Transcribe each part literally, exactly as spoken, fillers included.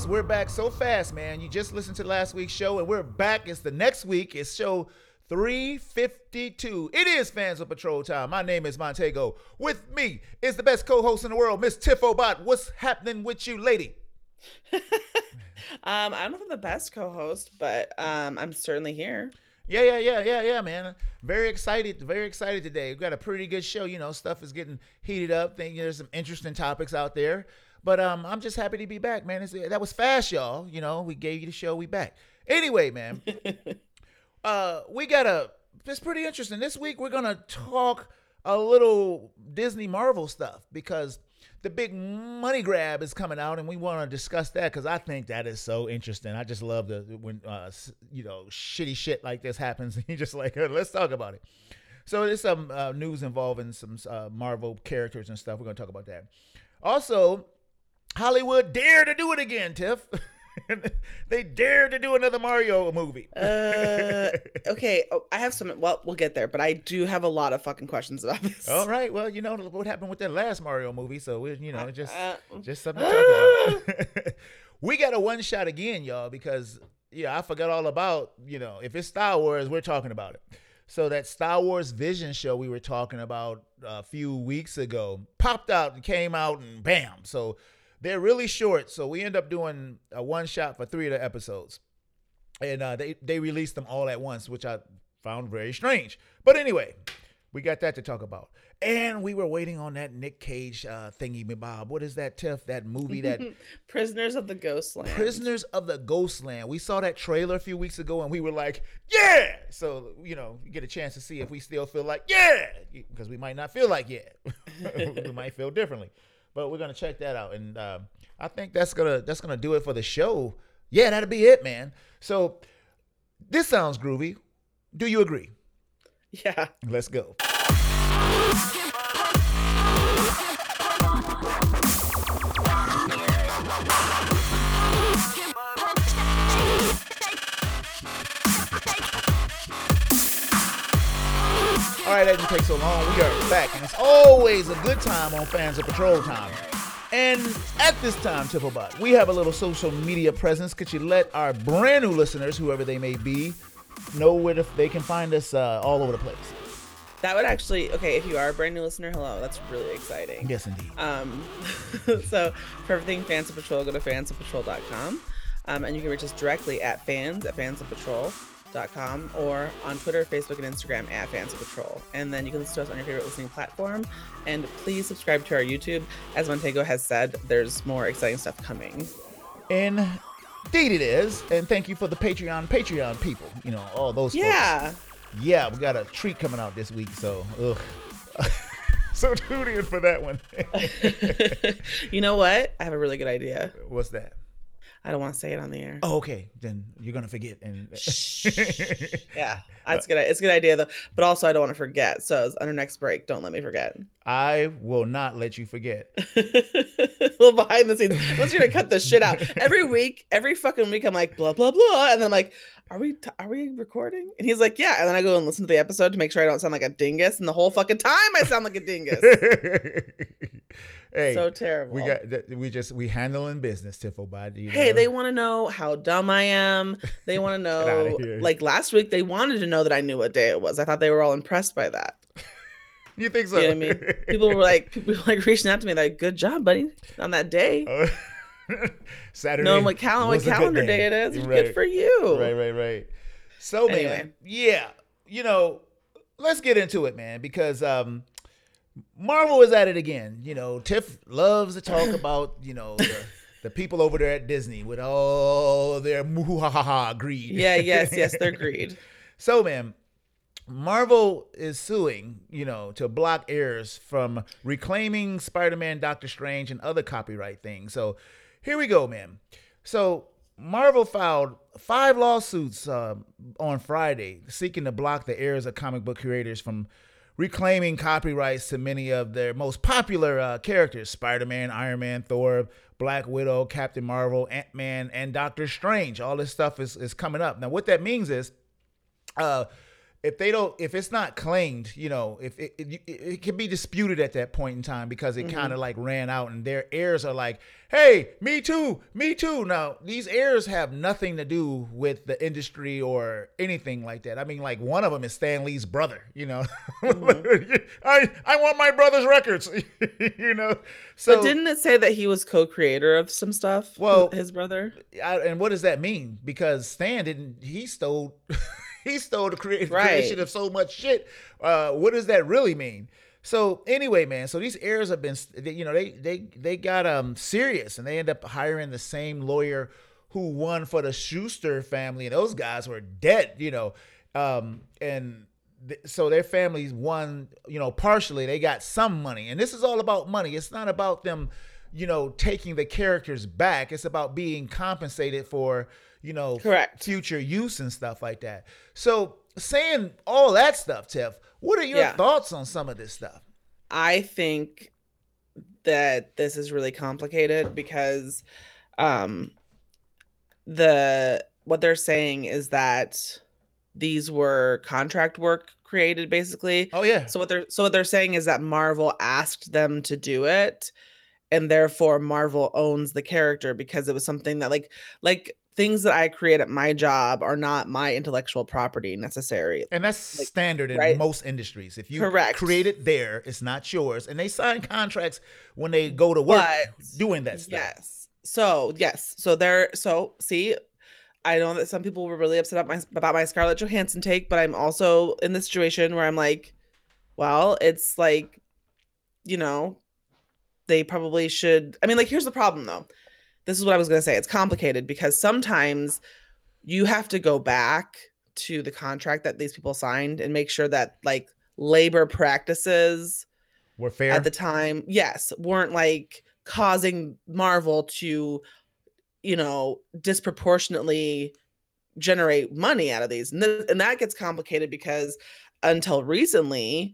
we're back so fast, man. You just listened to last week's show, and we're back. It's the next week. It's show three fifty-two. It is Fans of Patrol time. My name is Montego. With me is the best co-host in the world, Miss Tiffo Bot. What's happening with you, lady? um, I don't know if I'm the best co-host, but um, I'm certainly here. Yeah, yeah, yeah, yeah, yeah, man. Very excited, very excited today. We've got a pretty good show. You know, stuff is getting heated up. Think there's some interesting topics out there. But um, I'm just happy to be back, man. It's, that was fast, y'all. You know, we gave you the show. We back. Anyway, man, uh, we got a, it's pretty interesting. This week, we're going to talk a little Disney Marvel stuff because the big money grab is coming out, and we want to discuss that because I think that is so interesting. I just love the when uh, you know shitty shit like this happens, and you're just like, hey, let's talk about it. So there's some uh, news involving some uh, Marvel characters and stuff. We're gonna talk about that. Also, Hollywood dared to do it again, Tiff. They dared to do another Mario movie. uh, okay, oh, I have some. Well, we'll get there, but I do have a lot of fucking questions about this. All right. Well, you know what happened with that last Mario movie, so we, you know, just uh, just something to talk about. We got a one shot again, y'all, because yeah, I forgot all about, you know, if it's Star Wars, we're talking about it. So that Star Wars Vision show we were talking about a few weeks ago popped out and came out, and bam. So they're really short, so we end up doing a one shot for three of the episodes, and uh, they they released them all at once, which I found very strange. But anyway, we got that to talk about, and we were waiting on that Nick Cage uh, thingy, Bob. What is that, Tiff? That movie that Prisoners of the Ghostland. Prisoners of the Ghostland. We saw that trailer a few weeks ago, and we were like, yeah. So you know, you get a chance to see if we still feel like yeah, because we might not feel like yeah, we might feel differently. But we're gonna check that out, and uh, I think that's gonna that's gonna do it for the show. Yeah, that'll be it, man. So this sounds groovy. Do you agree? Yeah. Let's go. All right, that didn't take so long. We are back, and it's always a good time on Fans of Patrol time. And at this time, Tipplebot, we have a little social media presence. Could you let our brand new listeners, whoever they may be, know where the, they can find us uh, all over the place? That would actually, okay, if you are a brand new listener, hello, that's really exciting. Yes, indeed. Um, so for everything Fans of Patrol, go to fans of patrol dot com, um, and you can reach us directly at fans at fans of patrol dot com or on Twitter, Facebook, and Instagram at Fans of Patrol. And then you can listen to us on your favorite listening platform. And please subscribe to our YouTube. As Montego has said, there's more exciting stuff coming. Indeed it is. And thank you for the Patreon, Patreon people. You know, all those Yeah. folks. Yeah, we got a treat coming out this week, so ugh. So tune in for that one. You know what? I have a really good idea. What's that? I don't want to say it on the air. Oh, okay. Then you're gonna forget. And yeah, that's good. It's a good idea though. But also, I don't want to forget. So on our next break, don't let me forget. I will not let you forget. A little behind the scenes. Unless you're gonna cut this shit out every week, every fucking week. I'm like blah blah blah, and then I'm like, are we t- are we recording? And he's like, yeah. And then I go and listen to the episode to make sure I don't sound like a dingus. And the whole fucking time I sound like a dingus. Hey, so terrible. We got we just we handling business, Tiffo body. Hey, know? They want to know how dumb I am. They want to know. Like last week, they wanted to know that I knew what day it was. I thought they were all impressed by that. You think so? You know what I mean? People were like, people were like reaching out to me like, "Good job, buddy, on that day." Uh, Saturday. Knowing what, cal- what calendar day. day it is, right. Good for you. Right, right, right. So anyway. man, yeah, you know, let's get into it, man, because um. Marvel is at it again. You know, Tiff loves to talk about, you know, the, the people over there at Disney with all their muhahaha greed. Yeah, yes, yes, their greed. So, man, Marvel is suing, you know, to block heirs from reclaiming Spider-Man, Doctor Strange, and other copyright things. So, here we go, man. So, Marvel filed five lawsuits uh, on Friday seeking to block the heirs of comic book creators from reclaiming copyrights to many of their most popular uh, characters: Spider-Man, Iron Man, Thor, Black Widow, Captain Marvel, Ant-Man, and Doctor Strange. All this stuff is, is coming up. Now, what that means is uh, if they don't, if it's not claimed, you know, if it, it, it, it can be disputed at that point in time because it mm-hmm. kind of like ran out and their heirs are like, hey, me too, me too. Now, these heirs have nothing to do with the industry or anything like that. I mean, like one of them is Stan Lee's brother, you know, mm-hmm. I, I want my brother's records, you know. So but didn't it say that he was co-creator of some stuff? Well, his brother. I, and what does that mean? Because Stan didn't, he stole... He stole the cre- right. creation of so much shit. Uh, what does that really mean? So anyway, man. So these heirs have been, you know, they they they got um serious, and they end up hiring the same lawyer who won for the Schuster family, and those guys were dead, you know. Um, and th- so their families won, you know, partially. They got some money, and this is all about money. It's not about them, you know, taking the characters back. It's about being compensated for, you know, correct, future use and stuff like that. So saying all that stuff, Tiff, what are your yeah. thoughts on some of this stuff? I think that this is really complicated because um, the what they're saying is that these were contract work created, basically. Oh yeah. So what they're so what they're saying is that Marvel asked them to do it, and therefore Marvel owns the character because it was something that like like. things that I create at my job are not my intellectual property necessary. And that's like, standard in right? most industries. If you Correct. create it there, it's not yours. And they sign contracts when they go to work but, doing that stuff. Yes. So, yes. So there, so see, I know that some people were really upset about my, about my Scarlett Johansson take, but I'm also in the situation where I'm like, well, it's like, you know, they probably should. I mean, like, here's the problem though. This is what I was going to say. It's complicated because sometimes you have to go back to the contract that these people signed and make sure that like labor practices were fair at the time. Yes. Weren't like causing Marvel to, you know, disproportionately generate money out of these. And, th- and that gets complicated because until recently,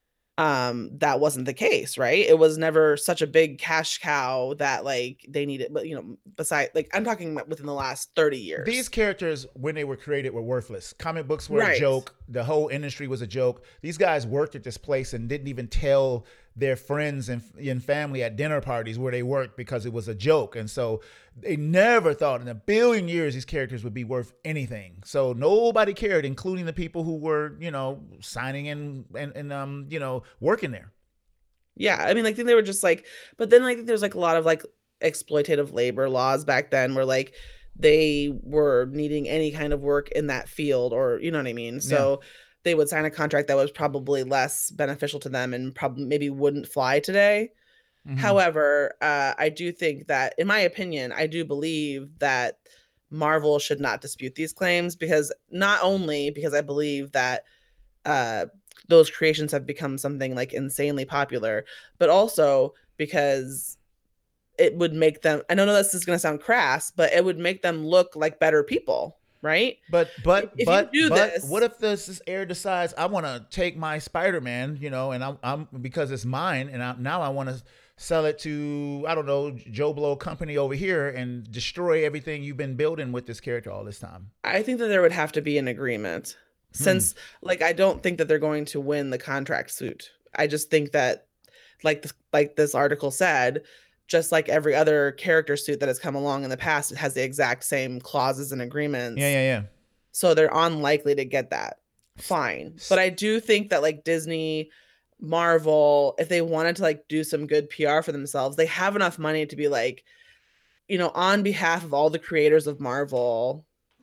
um that wasn't the case, right? It was never such a big cash cow that like they needed, but you know, beside like I'm talking about within the last thirty years. These characters, when they were created, were worthless. Comic books were right. a joke. The whole industry was a joke. These guys worked at this place and didn't even tell their friends and, and family at dinner parties where they worked because it was a joke. And so they never thought in a billion years these characters would be worth anything. So nobody cared, including the people who were, you know, signing in and, and um, you know, working there. Yeah. I mean, like, I think they were just like, but then like there's like a lot of like exploitative labor laws back then where like they were needing any kind of work in that field, or, you know what I mean? So yeah. They would sign a contract that was probably less beneficial to them and probably maybe wouldn't fly today. Mm-hmm. However, uh, I do think that, in my opinion, I do believe that Marvel should not dispute these claims, because not only because I believe that uh, those creations have become something like insanely popular, but also because it would make them, I don't know this is going to sound crass, but it would make them look like better people. Right. But but if but, you do but this, what if this, this heir decides I want to take my Spider-Man, you know, and I'm, I'm because it's mine, and I, now I want to sell it to, I don't know, Joe Blow company over here and destroy everything you've been building with this character all this time? I think that there would have to be an agreement, since hmm. like I don't think that they're going to win the contract suit. I just think that like the, like this article said, just like every other character suit that has come along in the past, it has the exact same clauses and agreements. Yeah, yeah, yeah. So they're unlikely to get that. Fine. But I do think that like Disney, Marvel, if they wanted to like do some good P R for themselves, they have enough money to be like, you know, on behalf of all the creators of Marvel,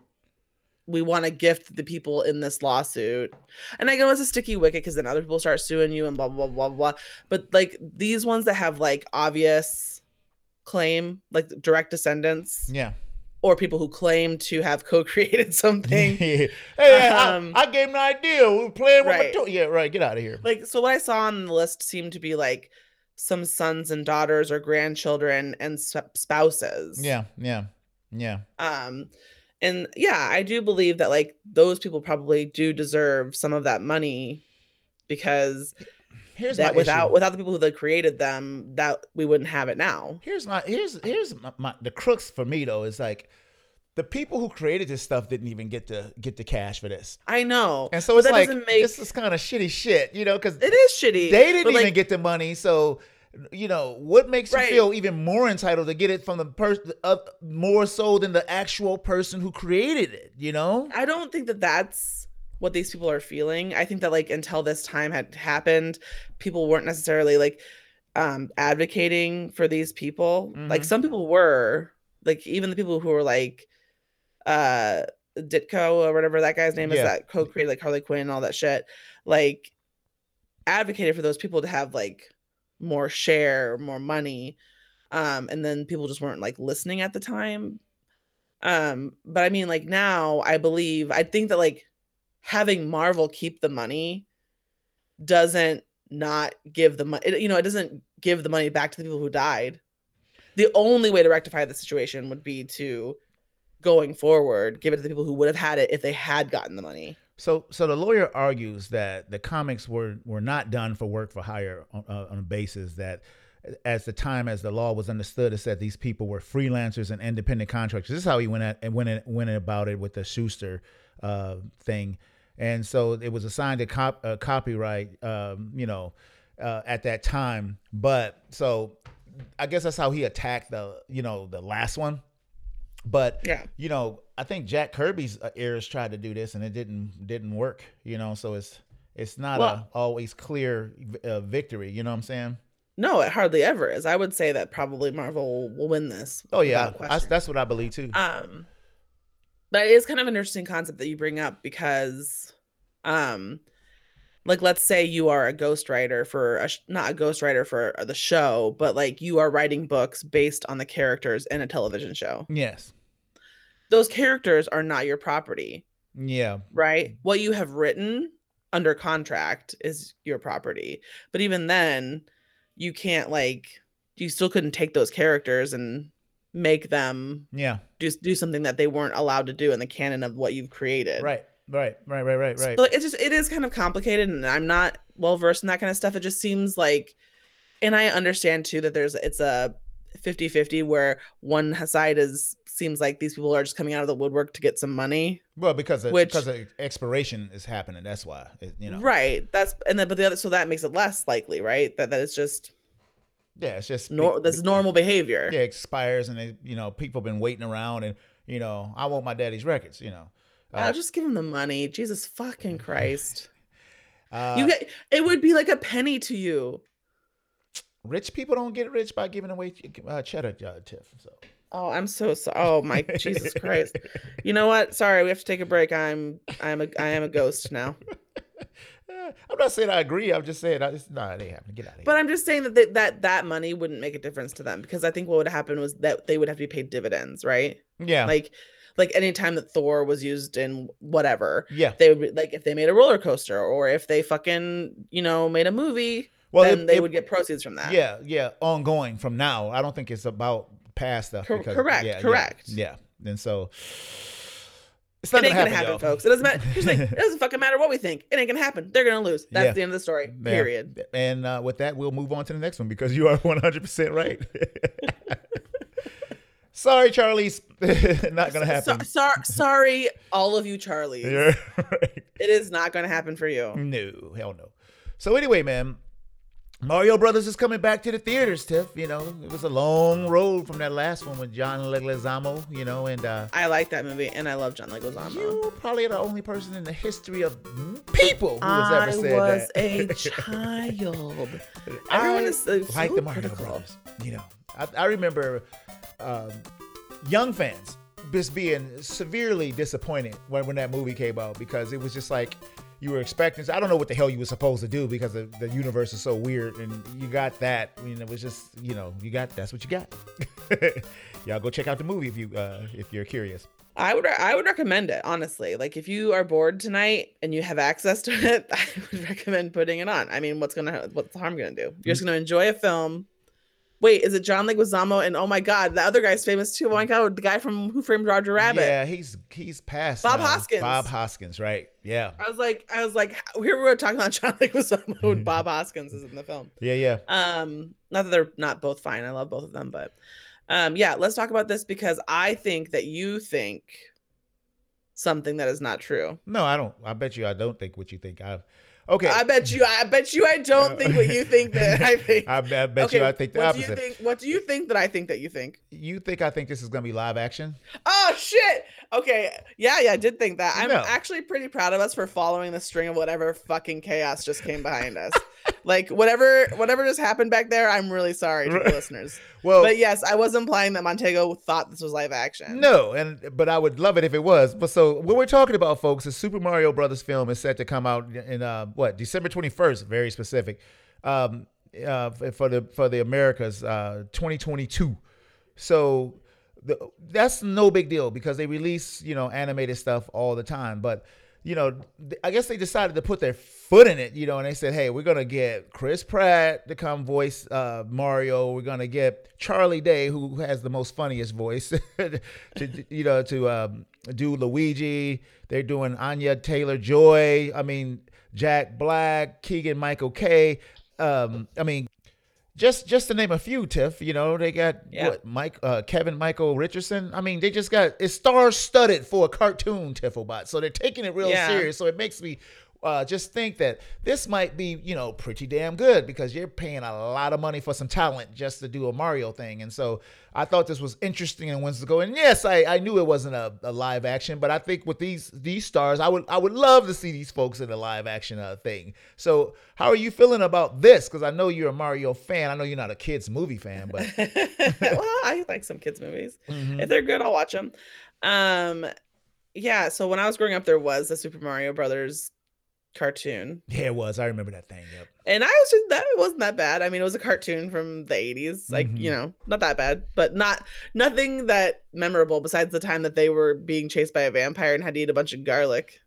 we want to gift the people in this lawsuit. And I know it's a sticky wicket because then other people start suing you and blah, blah, blah, blah, blah. But like these ones that have like obvious claim, like direct descendants. Yeah. Or people who claim to have co-created something. Hey, um, I, I gave them an idea. We were playing with right. my to- Yeah, right. Get out of here. Like, so what I saw on the list seemed to be like some sons and daughters or grandchildren and spouses. Yeah, yeah, yeah. Um, and yeah, I do believe that like those people probably do deserve some of that money, because here's that my without issue. without the people that created them, that we wouldn't have it now. Here's my here's here's my, my the crux for me though is like, the people who created this stuff didn't even get to get the cash for this. I know. And so but it's that like, doesn't make... this is kind of shitty shit, you know, because it is shitty. they didn't but, even like, get the money. So, you know, what makes Right. you feel even more entitled to get it from the person, uh, more so than the actual person who created it, you know? I don't think that that's what these people are feeling. I think that, like, until this time had happened, people weren't necessarily, like, um, advocating for these people. Mhm. Like, some people were, like, even the people who were, like, uh, Ditko or whatever that guy's name is, Yeah. that co-created, like, Harley Quinn and all that shit, like, advocated for those people to have, like, more share, more money. Um, and then people just weren't, like, listening at the time. Um, but I mean, like, now I believe, I think that, like, having Marvel keep the money doesn't not give the money, you know, it doesn't give the money back to the people who died. The only way to rectify the situation would be to, going forward, give it to the people who would have had it if they had gotten the money. So, so the lawyer argues that the comics were were not done for work for hire on, uh, on a basis that, as the time as the law was understood, it said these people were freelancers and independent contractors. This is how he went at and went in, went about it with the Schuster uh, thing, and so it was assigned a cop, uh, copyright, um, you know, uh, at that time. But so, I guess that's how he attacked the, you know, the last one. But Yeah. you know, I think Jack Kirby's uh, heirs tried to do this and it didn't didn't work. You know, so it's it's not Well- a always clear uh, victory. You know what I'm saying? No, it hardly ever is. I would say that probably Marvel will win this. Oh yeah, without I, question. that's what I believe too. Um, but it is kind of an interesting concept that you bring up because, um, like, let's say you are a ghostwriter for a sh- not a ghostwriter for the show, but like you are writing books based on the characters in a television show. Yes. Those characters are not your property, Yeah. right? What you have written under contract is your property. But even then, you can't, like, you still couldn't take those characters and make them Yeah. do do something that they weren't allowed to do in the canon of what you've created. Right. Right. Right. Right. Right. Right. So it's just, it is kind of complicated, and I'm not well versed in that kind of stuff. It just seems like, and I understand too that there's, it's a fifty-fifty where one side is, seems like these people are just coming out of the woodwork to get some money. Well, because of, Which- because of expiration is happening. That's why. It, you know. Right. That's, and then, but the other, so that makes it less likely, right? That, that it's just, Yeah. It's just nor, that's normal behavior. Yeah, expires, and they, you know, people have been waiting around, and you know, I want my daddy's records. You know. I'll just give them the money. Jesus fucking Christ. Uh, You get, it would be like a penny to you. rich people don't get rich by giving away uh, cheddar, uh, Tiff. So. Oh, I'm so sorry. Oh my Jesus Christ. You know what? Sorry, we have to take a break. I'm I'm a I am a ghost now. Uh, I'm not saying I agree. I'm just saying I just nah, it ain't happening. Get out of here. But I'm just saying that they, that that money wouldn't make a difference to them, because I think what would happen was that they would have to be paid dividends, right? yeah, Like like anytime that Thor was used in whatever, yeah. they would be, like, if they made a roller coaster, or if they fucking, you know, made a movie, Well, then it- they it- would get proceeds from that. Yeah, yeah, ongoing from now. I don't think it's about past stuff. Cor- because, correct, yeah, yeah, correct. Yeah, and so it's It not ain't gonna gonna happen, happen, y'all. folks. It doesn't matter. Here's the thing. It doesn't fucking matter what we think. It ain't gonna happen. They're gonna lose. That's Yeah. the end of the story. Yeah. Period. And uh, with that, we'll move on to the next one because you are one hundred percent right. Sorry, Charlize. Not gonna happen. So, so, sorry, all of you Charlies. You're right. It is not gonna happen for you. No, hell no. So anyway, man, Mario Brothers is coming back to the theaters, Tiff. You know, it was a long road from that last one with John Leguizamo, you know, and uh, I like that movie, and I love John Leguizamo. you probably the only person in the history of people who has I ever said was that. a child. Everyone I is uh, like so the Mario critical. Brothers. You know, I, I remember um, young fans just being severely disappointed when, when that movie came out because it was just like you were expecting. I don't know what the hell you were supposed to do because the, the universe is so weird, and you got that. I mean, it was just, you know, you got that's what you got. Y'all go check out the movie if you uh, if you're curious. I would I would recommend it, honestly. Like, if you are bored tonight and you have access to it, I would recommend putting it on. I mean, what's gonna what's the harm gonna do? You're just gonna enjoy a film. Wait, is it John Leguizamo? And oh my God, the other guy's famous too. Oh my God, the guy from Who Framed Roger Rabbit. Yeah, he's he's passed. Bob now. Hoskins. Bob Hoskins, right? Yeah, I was like, I was like, here we were talking about John Leguizamo and Bob Hoskins is in the film. yeah, yeah. Um, not that they're not both fine. I love both of them, but Um, yeah, let's talk about this because I think that you think something that is not true. No, I don't. I bet you I don't think what you think. I okay. I bet you. I bet you. I don't think what you think that I think. I, I bet okay, you I think the what opposite. Do you think, what do you think that I think that you think? You think I think this is gonna be live action? Oh shit. Okay. Yeah, yeah, I did think that. I'm No. actually pretty proud of us for following the string of whatever fucking chaos just came behind us. Like whatever whatever just happened back there, I'm really sorry to the listeners. Well, but yes, I was implying that Montego thought this was live action. No, and but I would love it if it was. But so what we're talking about, folks, the Super Mario Brothers film is set to come out in uh, what December twenty-first, very specific, um, uh, for the for the Americas, uh, twenty twenty-two. So the, that's no big deal because they release you know animated stuff all the time, but. You know, I guess they decided to put their foot in it, you know, and they said, hey, we're going to get Chris Pratt to come voice uh, Mario. We're going to get Charlie Day, who has the most funniest voice, to, you know, to um, do Luigi. They're doing Anya Taylor-Joy. I mean, Jack Black, Keegan-Michael Kay. Um, I mean, Just just to name a few, Tiff, you know, they got yeah. what Mike uh, Kevin Michael Richardson. I mean, they just got it's star studded for a cartoon, Tifflebot. So they're taking it real yeah. serious. So it makes me uh, just think that this might be, you know, pretty damn good because you're paying a lot of money for some talent just to do a Mario thing. And so I thought this was interesting and wants to go. And yes, I, I knew it wasn't a, a live action, but I think with these these stars, I would I would love to see these folks in a live action uh, thing. So how are you feeling about this? Because I know you're a Mario fan. I know you're not a kids movie fan, but well, I like some kids movies. Mm-hmm. If they're good, I'll watch them. Um, yeah. So when I was growing up, there was a Super Mario Brothers cartoon. Yeah, it was. I remember that thing. Yep. And I was just that it wasn't that bad. I mean, it was a cartoon from the eighties, like Mhm. you know, not that bad, but not nothing that memorable besides the time that they were being chased by a vampire and had to eat a bunch of garlic.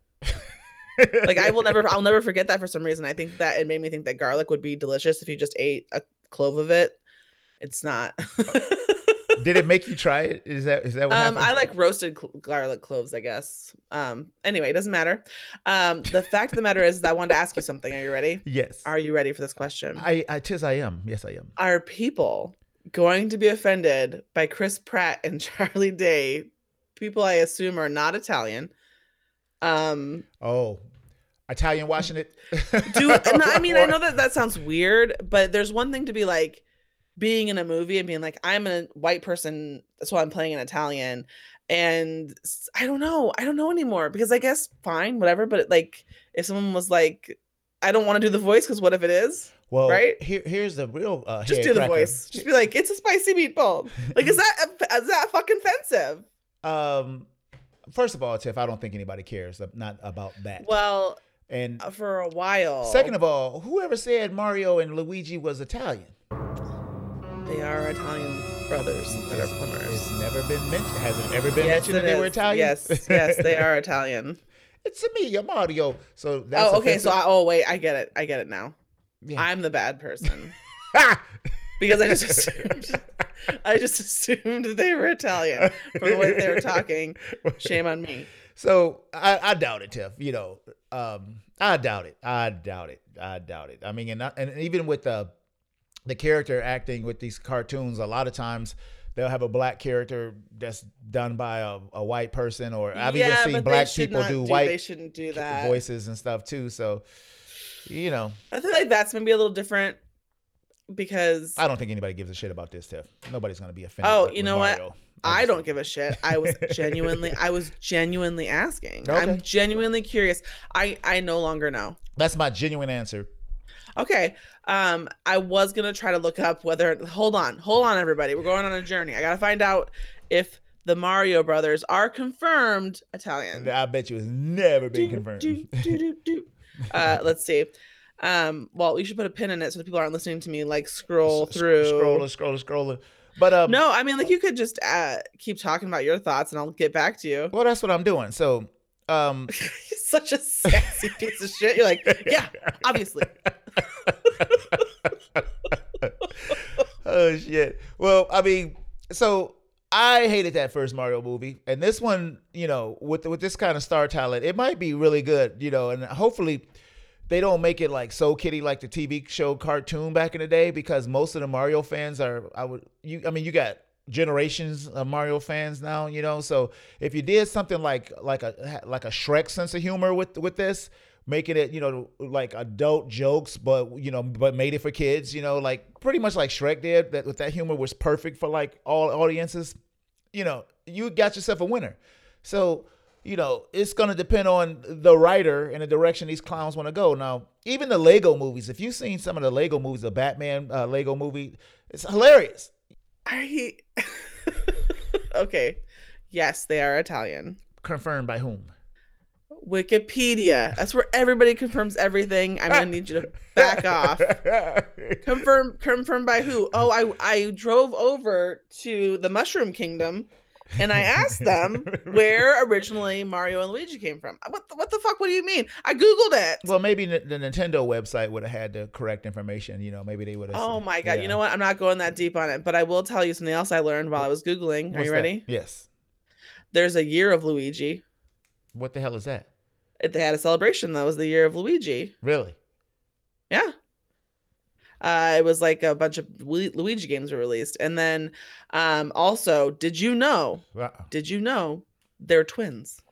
Like I will never, I'll never forget that for some reason. I think that it made me think that garlic would be delicious if you just ate a clove of it. It's not. Did it make you try it? Is that is that what Um, happened? I like roasted cl- garlic cloves, I guess. Um, anyway, it doesn't matter. Um, the fact of the matter is that I wanted to ask you something. Are you ready? Yes. Are you ready for this question? I, I tis I am. Yes, I am. Are people going to be offended by Chris Pratt and Charlie Day? People I assume are not Italian. Um, Oh, Italian watching it. do no, I mean I know that that sounds weird, but there's one thing to be like being in a movie and being like, I'm a white person, so I'm playing an Italian, and I don't know, I don't know anymore because I guess fine, whatever. But like, if someone was like, I don't want to do the voice because what if it is? Well, right? Here, here's the real. Uh, Just head do the cracker. voice. Just be like, it's a spicy meatball. Like, is that is that fucking offensive? Um, first of all, Tiff, I don't think anybody cares. Not about that. Well, and for a while. Second of all, whoever said Mario and Luigi was Italian? They are Italian brothers that are plumbers. It's never been mentioned. Has it ever been Yes, mentioned that it they is. were Italian? Yes, yes, they are Italian. It's me, Mario. So that's oh, okay. So, offensive. I, oh wait, I get it. I get it now. Yeah. I'm the bad person because I just assumed. I just assumed that they were Italian from the way they were talking. Shame on me. So I, I doubt it, Tiff. You know, um, I doubt it. I doubt it. I doubt it. I mean, and, and even with the the character acting with these cartoons, a lot of times they'll have a black character that's done by a, a white person, or I've yeah, even seen but black they should people not do do white They shouldn't do that. voices and stuff too. So, you know, I feel like that's maybe a little different because I don't think anybody gives a shit about this, Tiff. Nobody's gonna be offended. Oh, with- you with know what? Mario. I just- don't give a shit. I was genuinely, I was genuinely asking. Okay. I'm genuinely curious. I, I no longer know. That's my genuine answer. Okay. Um, I was gonna try to look up whether. Hold on, hold on, everybody. We're going on a journey. I gotta find out if the Mario brothers are confirmed Italian. I bet you it's never been Do, confirmed. do, do, do, do. Uh, let's see. Um, well, you should put a pin in it so that people aren't listening to me like scroll S- through. scrolling, scrolling, scrolling. But um, No, I mean like you could just uh keep talking about your thoughts and I'll get back to you. well, that's what I'm doing. So, um, You're such a sassy piece of shit. You're like, yeah, obviously. oh shit. Well, I mean, so I hated that first Mario movie, and this one, you know, with with this kind of star talent, it might be really good, you know, and hopefully they don't make it like So Kitty like the T V show cartoon back in the day, because most of the Mario fans are, I would, you, I mean, you got generations of Mario fans now, you know. So if you did something like like a like a Shrek sense of humor with with this, making it, you know, like adult jokes, but you know, but made it for kids, you know, like pretty much like Shrek did, that with that humor was perfect for like all audiences, you know, you got yourself a winner. So, you know, it's going to depend on the writer and the direction these clowns want to go. Now, even the Lego movies, if you've seen some of the Lego movies, the Batman uh, Lego movie, it's hilarious. I okay. Yes, they are Italian. Confirmed by whom? Wikipedia. That's where everybody confirms everything. I'm gonna need you to back off. Confirm confirmed by who? Oh, I I drove over to the Mushroom Kingdom and I asked them where originally Mario and Luigi came from. What the, what the fuck? What do you mean? I Googled it. Well, maybe the, the Nintendo website would have had the correct information. You know, maybe they would have. Oh my God. Yeah. You know what? I'm not going that deep on it, but I will tell you something else I learned while I was Googling. Are What's you that? ready? Yes. There's a year of Luigi. What the hell is that? They had a celebration that was the year of Luigi. Really? Yeah. Uh, it was like a bunch of Luigi games were released. And then um, also, did you know, Wow. did you know they're twins?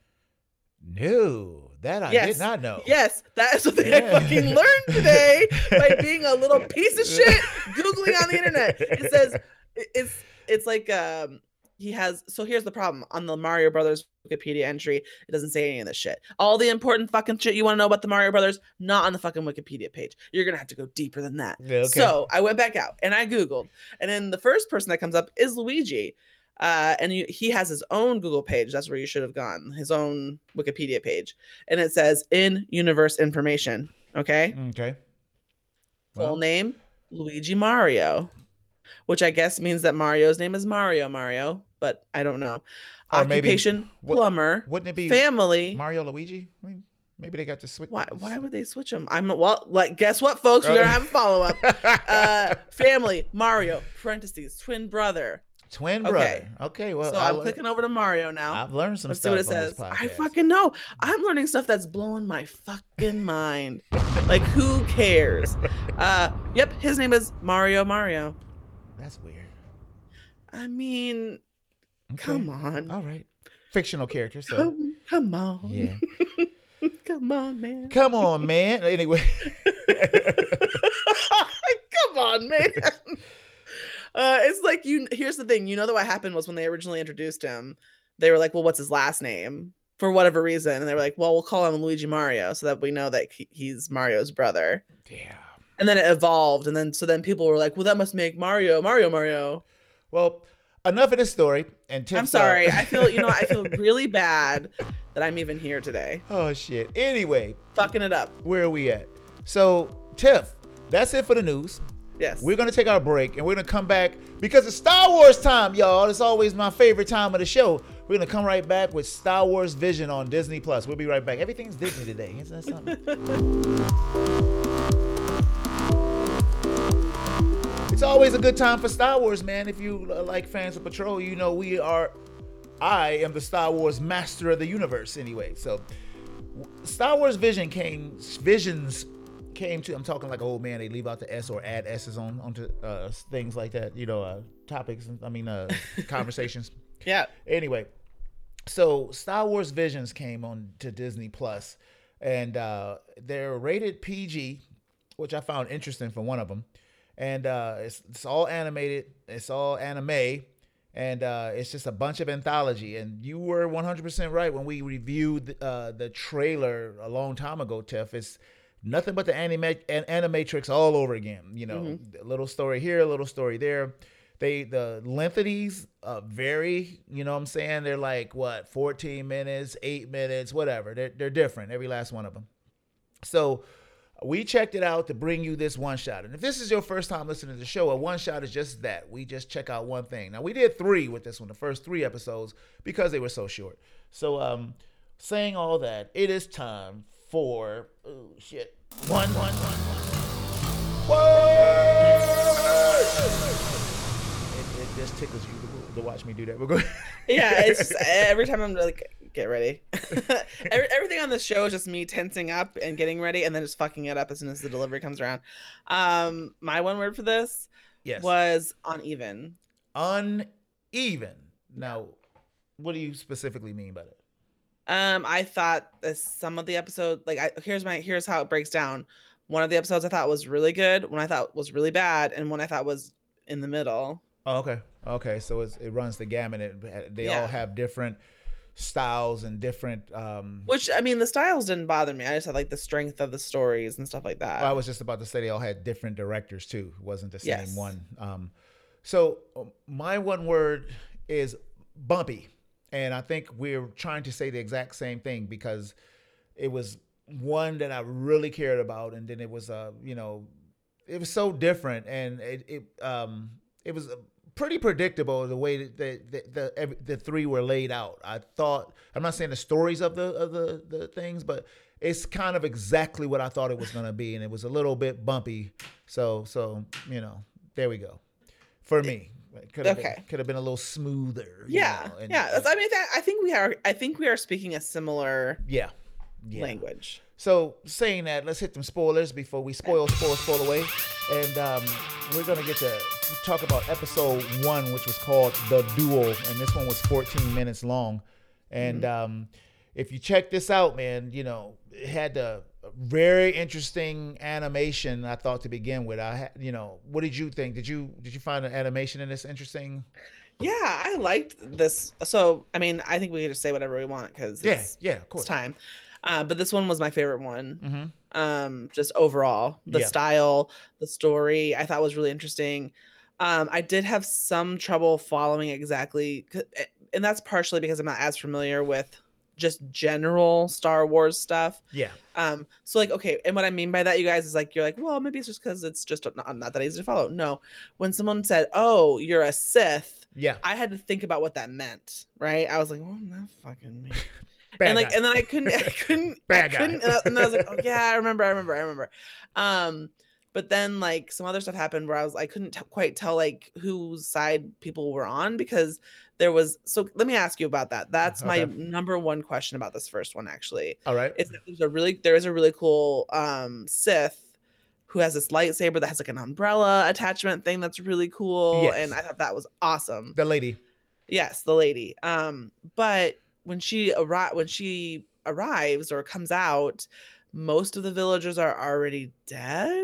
No, that I Yes. did not know. Yes, that is what they Yeah. I fucking learned today by being a little piece of shit Googling on the internet. It says, it's, it's like, um, he has, so here's the problem. On the Mario Brothers Wikipedia entry, it doesn't say any of this shit. All the important fucking shit you want to know about the Mario Brothers, not on the fucking Wikipedia page. You're going to have to go deeper than that. Yeah, okay. So I went back out and I Googled. And then the first person that comes up is Luigi. Uh, and you, he has his own Google page. That's where you should have gone. His own Wikipedia page. And it says in-universe information. Okay? Okay. Full Well, name, Luigi Mario. Which I guess means that Mario's name is Mario Mario, but I don't know. Or maybe- Occupation, what- plumber. wouldn't it be Family. Mario Luigi? I mean, maybe they got to switch. Why why would they switch them? I'm well, like, guess what, folks? We're gonna have a follow-up. Uh, family, Mario, parentheses, twin brother. Twin Okay. brother. Okay, well, So I I'm lear- clicking over to Mario now. I've learned some Let's see stuff what it on this says. podcast. I fucking know. I'm learning stuff that's blowing my fucking mind. Like, who cares? Uh, yep, his name is Mario Mario. That's weird. I mean, Okay. come on. All right. Fictional character. So Come, come on. yeah. Come on, man. Come on, man. Anyway. Come on, man. Uh, it's like, you. Here's the thing. You know that what happened was when they originally introduced him, they were like, well, what's his last name? For whatever reason. And they were like, well, we'll call him Luigi Mario so that we know that he- he's Mario's brother. Yeah. And then it evolved. And then, so then people were like, well, that must make Mario, Mario, Mario. Well, enough of this story. And tips I'm sorry. Are... I feel, you know, I feel really bad that I'm even here today. Oh, shit. Anyway, Fucking it up. where are we at? So, Tiff, that's it for the news. Yes. We're going to take our break and we're going to come back because it's Star Wars time, y'all. It's always my favorite time of the show. We're going to come right back with Star Wars Vision on Disney Plus. We'll be right back. Everything's Disney today. Isn't that something? It's always a good time for Star Wars, man. If you uh, like Fans of Patrol, you know we are, I am the Star Wars master of the universe anyway. So Star Wars Vision came, Visions came to, I'm talking like an old man, they leave out the S or add S's on onto uh, things like that, you know, uh, topics, I mean, uh, conversations. Yeah. Anyway, so Star Wars Visions came on to Disney Plus, and uh, they're rated P G, which I found interesting for one of them. And uh, it's, it's all animated, it's all anime, and uh, it's just a bunch of anthology. And you were one hundred percent right when we reviewed uh, the trailer a long time ago, Tiff. It's nothing but the anime an animatrix all over again. You know, Mm-hmm. a little story here, a little story there. They the length of these uh, vary. You know what I'm saying? They're like what, fourteen minutes, eight minutes, whatever. They're they're different, every last one of them. So we checked it out to bring you this one shot. And if this is your first time listening to the show, a one shot is just that. We just check out one thing. Now we did three with this one, the first three episodes, because they were so short. So um, saying all that, it is time for oh shit. One, one, one, one. Word! It, it just tickles you to, to watch me do that. We're going. Yeah, it's just every time I'm like, get ready. Every, everything on this show is just me tensing up and getting ready, and then just fucking it up as soon as the delivery comes around. Um, my one word for this Yes. was uneven. Uneven. even. Now, what do you specifically mean by that? Um, I thought this, some of the episode, like, I, here's my here's how it breaks down. One of the episodes I thought was really good, one I thought was really bad, and one I thought was in the middle. Oh, okay, okay. So it's, it runs the gamut. It, they Yeah. all have different styles and different. Um, Which, I mean, the styles didn't bother me. I just had like the strength of the stories and stuff like that. well, I was just about to say they all had different directors too. It wasn't the same Yes. one. Um, so um, my one word is bumpy, and I think we're trying to say the exact same thing because it was one that I really cared about, and then it was uh, you know, it was so different, and it it um it was pretty predictable the way that the the, the the three were laid out. I thought, I'm not saying the stories of the of the the things, but it's kind of exactly what I thought it was going to be, and it was a little bit bumpy. So so you know, there we go. For me, it could have Okay. been, could have been a little smoother. you Yeah, know, and- yeah. That's, I mean, that, I think we are. I think we are speaking a similar yeah, yeah. language. So saying that, let's hit them spoilers before we spoil, spoil, spoil away. And um, we're going to get to talk about episode one, which was called The Duel. And this one was fourteen minutes long. And Mm-hmm. um, if you check this out, man, you know, it had a very interesting animation, I thought, to begin with. I had, you know, what did you think? Did you did you find the animation in this interesting? Yeah, I liked this. So, I mean, I think we can just say whatever we want because Yeah, it's, yeah, of it's course. time. Uh, but this one was my favorite one. Mm-hmm. Um, just overall, the Yeah. style, the story, I thought was really interesting. Um, I did have some trouble following exactly, c- eh, and that's partially because I'm not as familiar with just general Star Wars stuff. Yeah. Um, so like, okay, and what I mean by that, you guys, is like, you're like, well, maybe it's just because it's just not, not that easy to follow. No, when someone said, "Oh, you're a Sith," Yeah. I had to think about what that meant, right? I was like, well, that fucking mean. Bad and like, guy. and then I couldn't, I couldn't, Bad I guy. couldn't, and I, and I was like, oh yeah, I remember, I remember, I remember. Um, but then like some other stuff happened where I was, I couldn't t- quite tell like whose side people were on because there was. So let me ask you about that. That's my Okay. number one question about this first one, actually. All right. Is that there's a really, there is a really cool um Sith who has this lightsaber that has like an umbrella attachment thing that's really cool, Yes. and I thought that was awesome. The lady. Yes, the lady. Um, but when she arri- when she arrives or comes out, most of the villagers are already dead,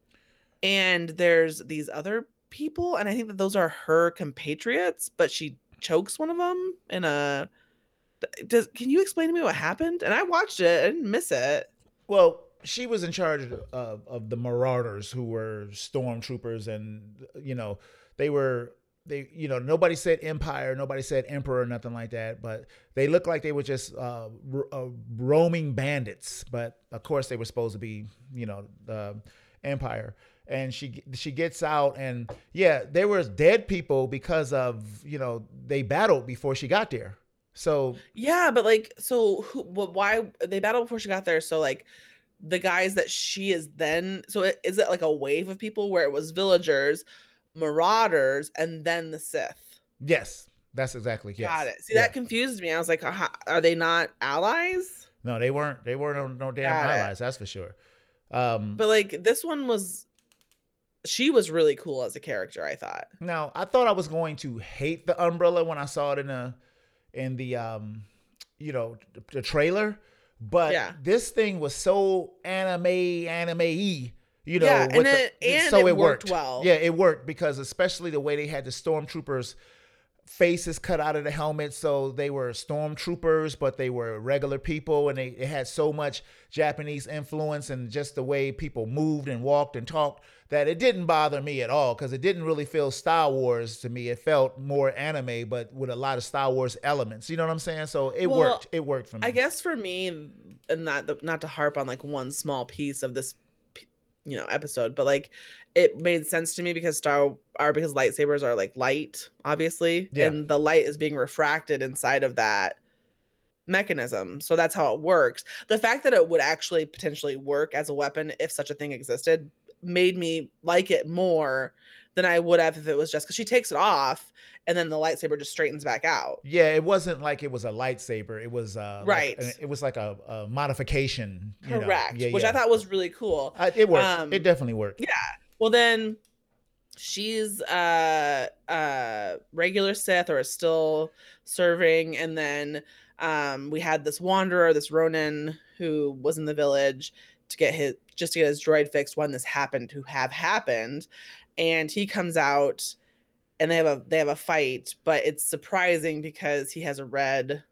and there's these other people, and I think that those are her compatriots. But she chokes one of them in a. Does can you explain to me what happened? And I watched it. I didn't miss it. Well, she was in charge of, of the Marauders, who were stormtroopers, and you know they were they you know nobody said Empire, nobody said Emperor, nothing like that, but they looked like they were just uh, ro- uh, roaming bandits. But of course, they were supposed to be you know the Empire. And she she gets out, and yeah, there was dead people because of you know they battled before she got there. So Yeah, but like, so who? What? Why they battled before she got there? So like, the guys that she is then. So it, is it like a wave of people where it was villagers, marauders, and then the Sith? yes, that's exactly yes. Got it. See, Yeah. that confused me. I was like, uh, are they not allies? No, they weren't. They weren't no, no damn Got it. allies. That's for sure. Um, But like, this one was. She was really cool as a character, I thought. now, I thought I was going to hate the umbrella when I saw it in the in the um, you know, the, the trailer, but Yeah. this thing was so anime anime-y, you know, Yeah, with and the- it- and so it worked well. Yeah, it worked because especially the way they had the stormtroopers faces cut out of the helmet, so they were stormtroopers, but they were regular people, and they it had so much Japanese influence and just the way people moved and walked and talked that it didn't bother me at all because it didn't really feel Star Wars to me. It felt more anime, but with a lot of Star Wars elements. You know what I'm saying? So it Well, worked. It worked for me. I guess for me, and not not to harp on like one small piece of this, you know, episode, but like it made sense to me because Star are because lightsabers are like light, obviously, Yeah. and the light is being refracted inside of that mechanism. So that's how it works. The fact that it would actually potentially work as a weapon if such a thing existed made me like it more than I would have if it was just because she takes it off and then the lightsaber just straightens back out. Yeah, it wasn't like it was a lightsaber. It was uh, Right. Like, it was like a, a modification. you know. Correct. Yeah, Which yeah. I thought was really cool. I, it worked. um, it definitely worked. Yeah. Well, then she's uh uh regular Sith or is still serving, and then um we had this wanderer, this Ronin, who was in the village to get his just to get his droid fixed when this happened to have happened, and he comes out and they have a they have a fight, but it's surprising because he has a red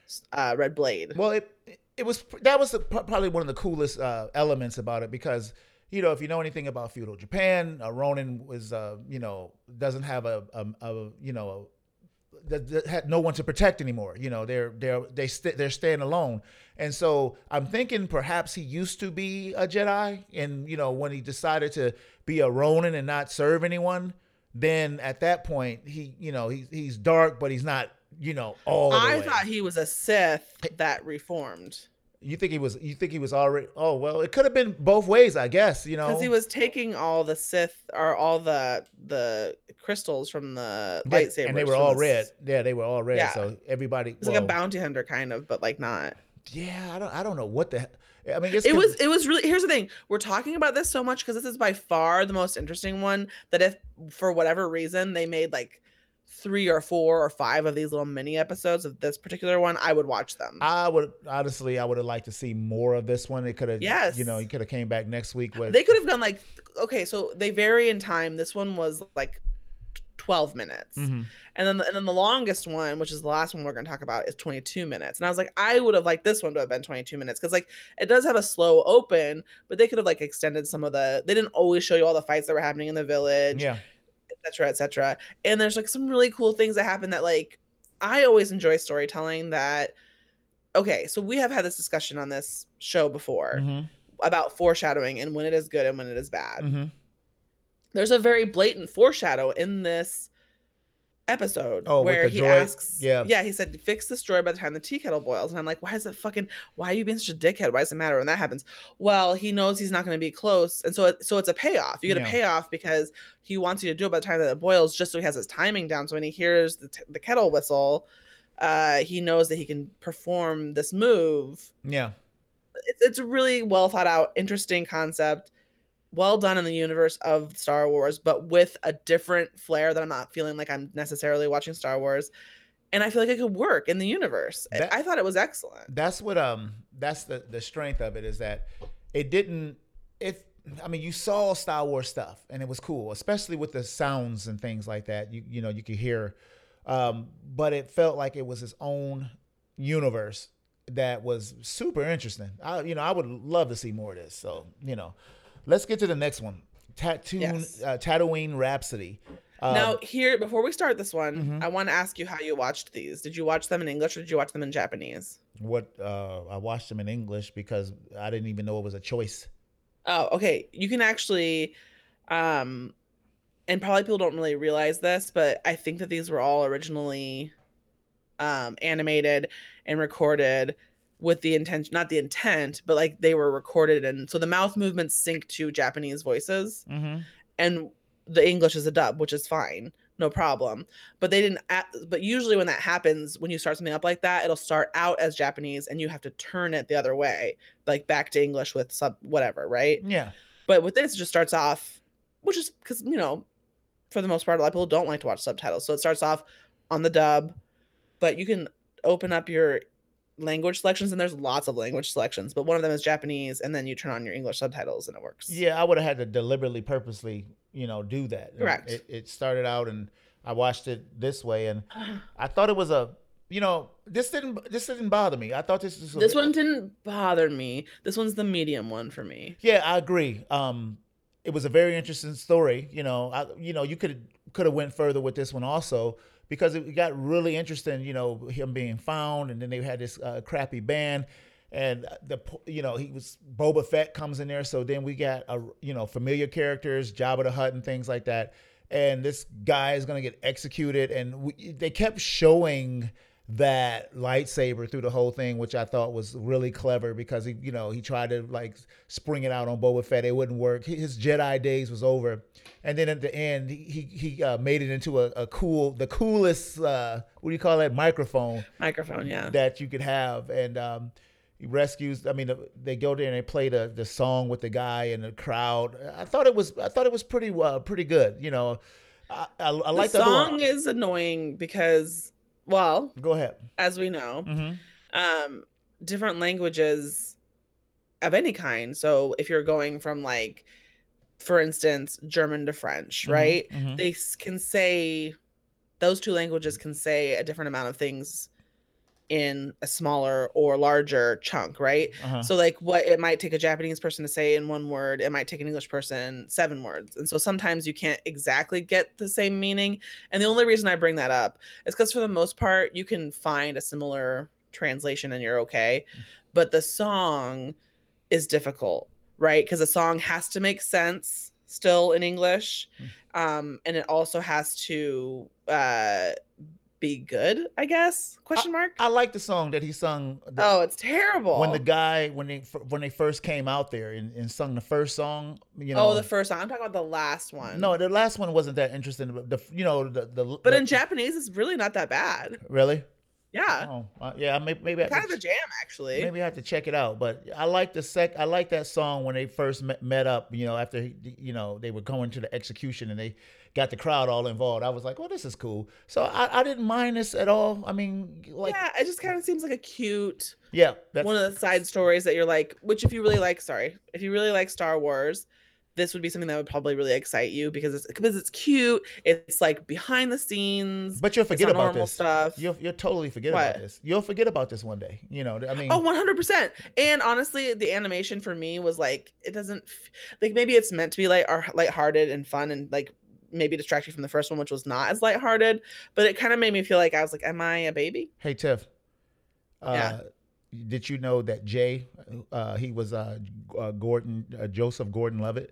uh red blade. Well, it it was that was the, probably one of the coolest uh, elements about it, because you know, if you know anything about feudal Japan, uh, Ronin was, uh, you know, doesn't have a, a, a you know, a, that had no one to protect anymore. You know, they're they're they st- they're staying alone, and so I'm thinking perhaps he used to be a Jedi, and you know, when he decided to be a Ronin and not serve anyone, then at that point he, you know, he's he's dark, but he's not, you know, all the I way. thought he was a Sith that reformed. You think he was? You think he was already? Oh well, it could have been both ways, I guess. You know, Because he was taking all the Sith or all the the crystals from the Yeah, lightsabers, and they were from all the- red. Yeah, they were all red. Yeah. So everybody, It's like a well, bounty hunter kind of, but like not. yeah, I don't, I don't know what the. he- I mean, it's It con- was it was really, here's the thing. We're talking about this so much because this is by far the most interesting one, that if for whatever reason they made like three or four or five of these little mini episodes of this particular one, I would watch them. I would honestly, I would have liked to see more of this one. It could have, Yes. you know, he could have came back next week with. They could have gone like, okay, so they vary in time. This one was like twelve minutes. Mhm. And then, the, and then the longest one, which is the last one we're going to talk about, is twenty-two minutes. And I was like, I would have liked this one to have been twenty-two minutes because, like, it does have a slow open, but they could have like extended some of the. They didn't always show you all the fights that were happening in the village, Yeah, et cetera, et cetera. And there's like some really cool things that happen that, like, I always enjoy storytelling. That okay, so we have had this discussion on this show before Mhm. about foreshadowing and when it is good and when it is bad. Mhm. There's a very blatant foreshadow in this episode Oh, with where the he droid? asks, Yeah. yeah, he said, fix this droid by the time the tea kettle boils. And I'm like, why is it fucking, why are you being such a dickhead? Why does it matter when that happens? Well, he knows he's not going to be close. And so, it, so it's a payoff. You get Yeah. a payoff because he wants you to do it by the time that it boils, just so he has his timing down. So when he hears the, t- the kettle whistle, uh, he knows that he can perform this move. Yeah. It's, it's a really well thought out, interesting concept. Well done in the universe of Star Wars, but with a different flair that I'm not feeling like I'm necessarily watching Star Wars. And I feel like it could work in the universe. That- I thought it was excellent. That's what um that's the the strength of it, is that it didn't it I mean, you saw Star Wars stuff and it was cool, especially with the sounds and things like that. You you know, you could hear um but it felt like it was its own universe that was super interesting. I you know, I would love to see more of this. So, you know, let's get to the next one. Tatooine Yes. uh, Tatooine Rhapsody. Um, Now, here, before we start this one, Mhm. I want to ask you how you watched these. Did you watch them in English or did you watch them in Japanese? what uh I watched them in English because I didn't even know it was a choice. Oh, okay. You can actually, um, and probably people don't really realize this, but I think that these were all originally um, animated and recorded with the intent, not the intent, but like they were recorded. And so the mouth movements sync to Japanese voices, Mm-hmm. and the English is a dub, which is fine. No problem. But they didn't, act, but usually when that happens, when you start something up like that, it'll start out as Japanese and you have to turn it the other way, like back to English with sub whatever, right? Yeah. But with this, it just starts off, which is because, you know, for the most part, a lot of people don't like to watch subtitles. So it starts off on the dub, but you can open up your language selections, and there's lots of language selections, but one of them is Japanese, and then you turn on your English subtitles and it works. Yeah, I would have had to deliberately, purposely, you know, do that. And Correct. It, it started out, and I watched it this way, and I thought it was a, you know, this didn't this didn't bother me. I thought this was a- This one didn't bother me. This one's the medium one for me. Yeah, I agree. Um, it was a very interesting story. You know, I, you know, you could could have went further with this one also, because it got really interesting. You know, him being found, and then they had this uh, crappy band, and the you know he was Boba Fett comes in there. So then we got a you know familiar characters, Jabba the Hutt and things like that. And this guy is gonna get executed, and we, they kept showing that lightsaber through the whole thing, which I thought was really clever, because he, you know, he tried to like spring it out on Boba Fett. It wouldn't work. His Jedi days was over. And then at the end, he he uh, made it into a, a cool, the coolest, uh, what do you call that, microphone Microphone, yeah. that you could have. And um, he rescues. I mean, they go there and they play the, the song with the guy and the crowd. I thought it was I thought it was pretty uh, pretty good. You know, I I, I like the the song other is annoying because, well, Go ahead. as we know, Mm-hmm. um, different languages of any kind. So if you're going from like, for instance, German to French, Mhm, right? mhm. They s- can say those two languages can say a different amount of things in a smaller or larger chunk, right? Uh-huh. So like what it might take a Japanese person to say in one word, it might take an English person seven words. And so sometimes you can't exactly get the same meaning. And the only reason I bring that up is because for the most part, you can find a similar translation and you're okay. But the song is difficult, right? Because the song has to make sense still in English. Um, and it also has to uh be good, I guess? Question mark. I like the song that he sung. The, Oh, it's terrible. when the guy when they when they first came out there and, and sung the first song, you know. Oh, the first song. I'm talking about the last one. No, the last one wasn't that interesting. But the you know the the. But the, in Japanese, it's really not that bad. really. Yeah. Oh, uh, yeah. Maybe, maybe I Kind could of a jam, actually. Maybe I have to check it out. But I like the sec. I like that song when they first met, met up. You know, after he, you know they were going to the execution and they got the crowd all involved. I was like, "Oh, this is cool." So I, I didn't mind this at all. I mean, like, yeah, it just kind of seems like a cute yeah, that's, one of the side stories that you're like, which if you really like, sorry, if you really like Star Wars, this would be something that would probably really excite you because it's because it's cute. It's like behind the scenes. But you'll forget about normal this stuff. You'll you'll totally forget What? about this. You'll forget about this one day. You know, I mean, Oh, one hundred percent. And honestly, the animation for me was like, it doesn't f- like maybe it's meant to be like or lighthearted and fun and like maybe distract you from the first one, which was not as lighthearted, but it kind of made me feel like I was like, am I a baby? hey Tiff. Uh, Yeah. Did you know that Jay, uh, he was uh, uh, Gordon uh, Joseph Gordon-Levitt?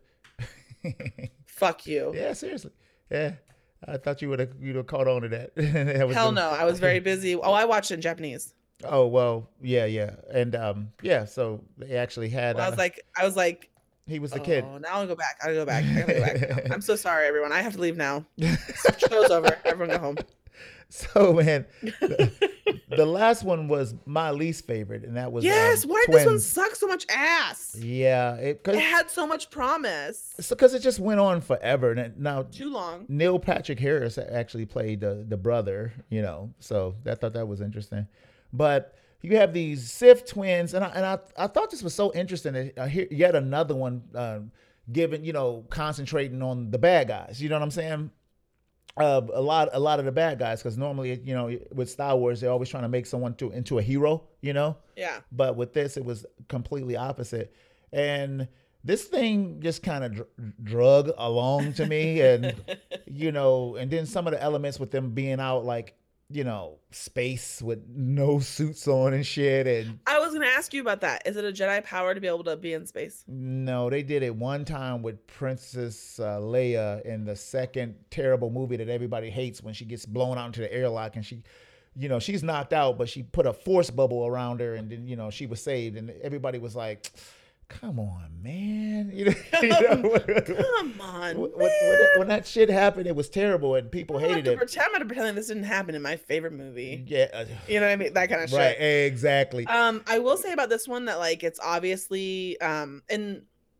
Fuck you. Yeah, seriously. Yeah, I thought you would have you'd have caught on to that. That was Hell the- no. I was very busy. Oh, I watched it in Japanese. Oh well, yeah, yeah, and um, yeah. So they actually had. Well, I uh, was like, I was like, he was the kid. oh, now I'll go back. I'll go back. I gotta go back. I'm so sorry, everyone. I have to leave now. Show's over. Everyone go home. So man, the, the last one was my least favorite, and that was Yes. um, Why did this one Twins. suck so much ass? Yeah, it It had so much promise. because it just went on forever. And now Too long. Neil Patrick Harris actually played the the brother, you know, so I thought that was interesting. But you have these Sith twins, and I and I, I thought this was so interesting. That I hear yet another one uh, given, you know, concentrating on the bad guys. You know what I'm saying? Uh, a lot, a lot of the bad guys, because normally, you know, with Star Wars, they're always trying to make someone to into a hero, you know. Yeah. But with this, it was completely opposite, and this thing just kind of dr- drug along to me, and you know, and then some of the elements with them being out like, you know, space with no suits on and shit, and I was gonna ask you about that. Is it a Jedi power to be able to be in space? no, they did it one time with Princess uh, Leia in the second terrible movie that everybody hates when she gets blown out into the airlock and she, you know, she's knocked out, but she put a force bubble around her and then, you know, she was saved. And everybody was like, come on, man. You know, you know, Come on. when, when, when that shit happened, it was terrible and people I have hated to it. pretend, I'm gonna pretend like this didn't happen in my favorite movie. Yeah. uh, You know what I mean? That kind of Right. shit. Exactly. Um, I will say about this one that like it's obviously um and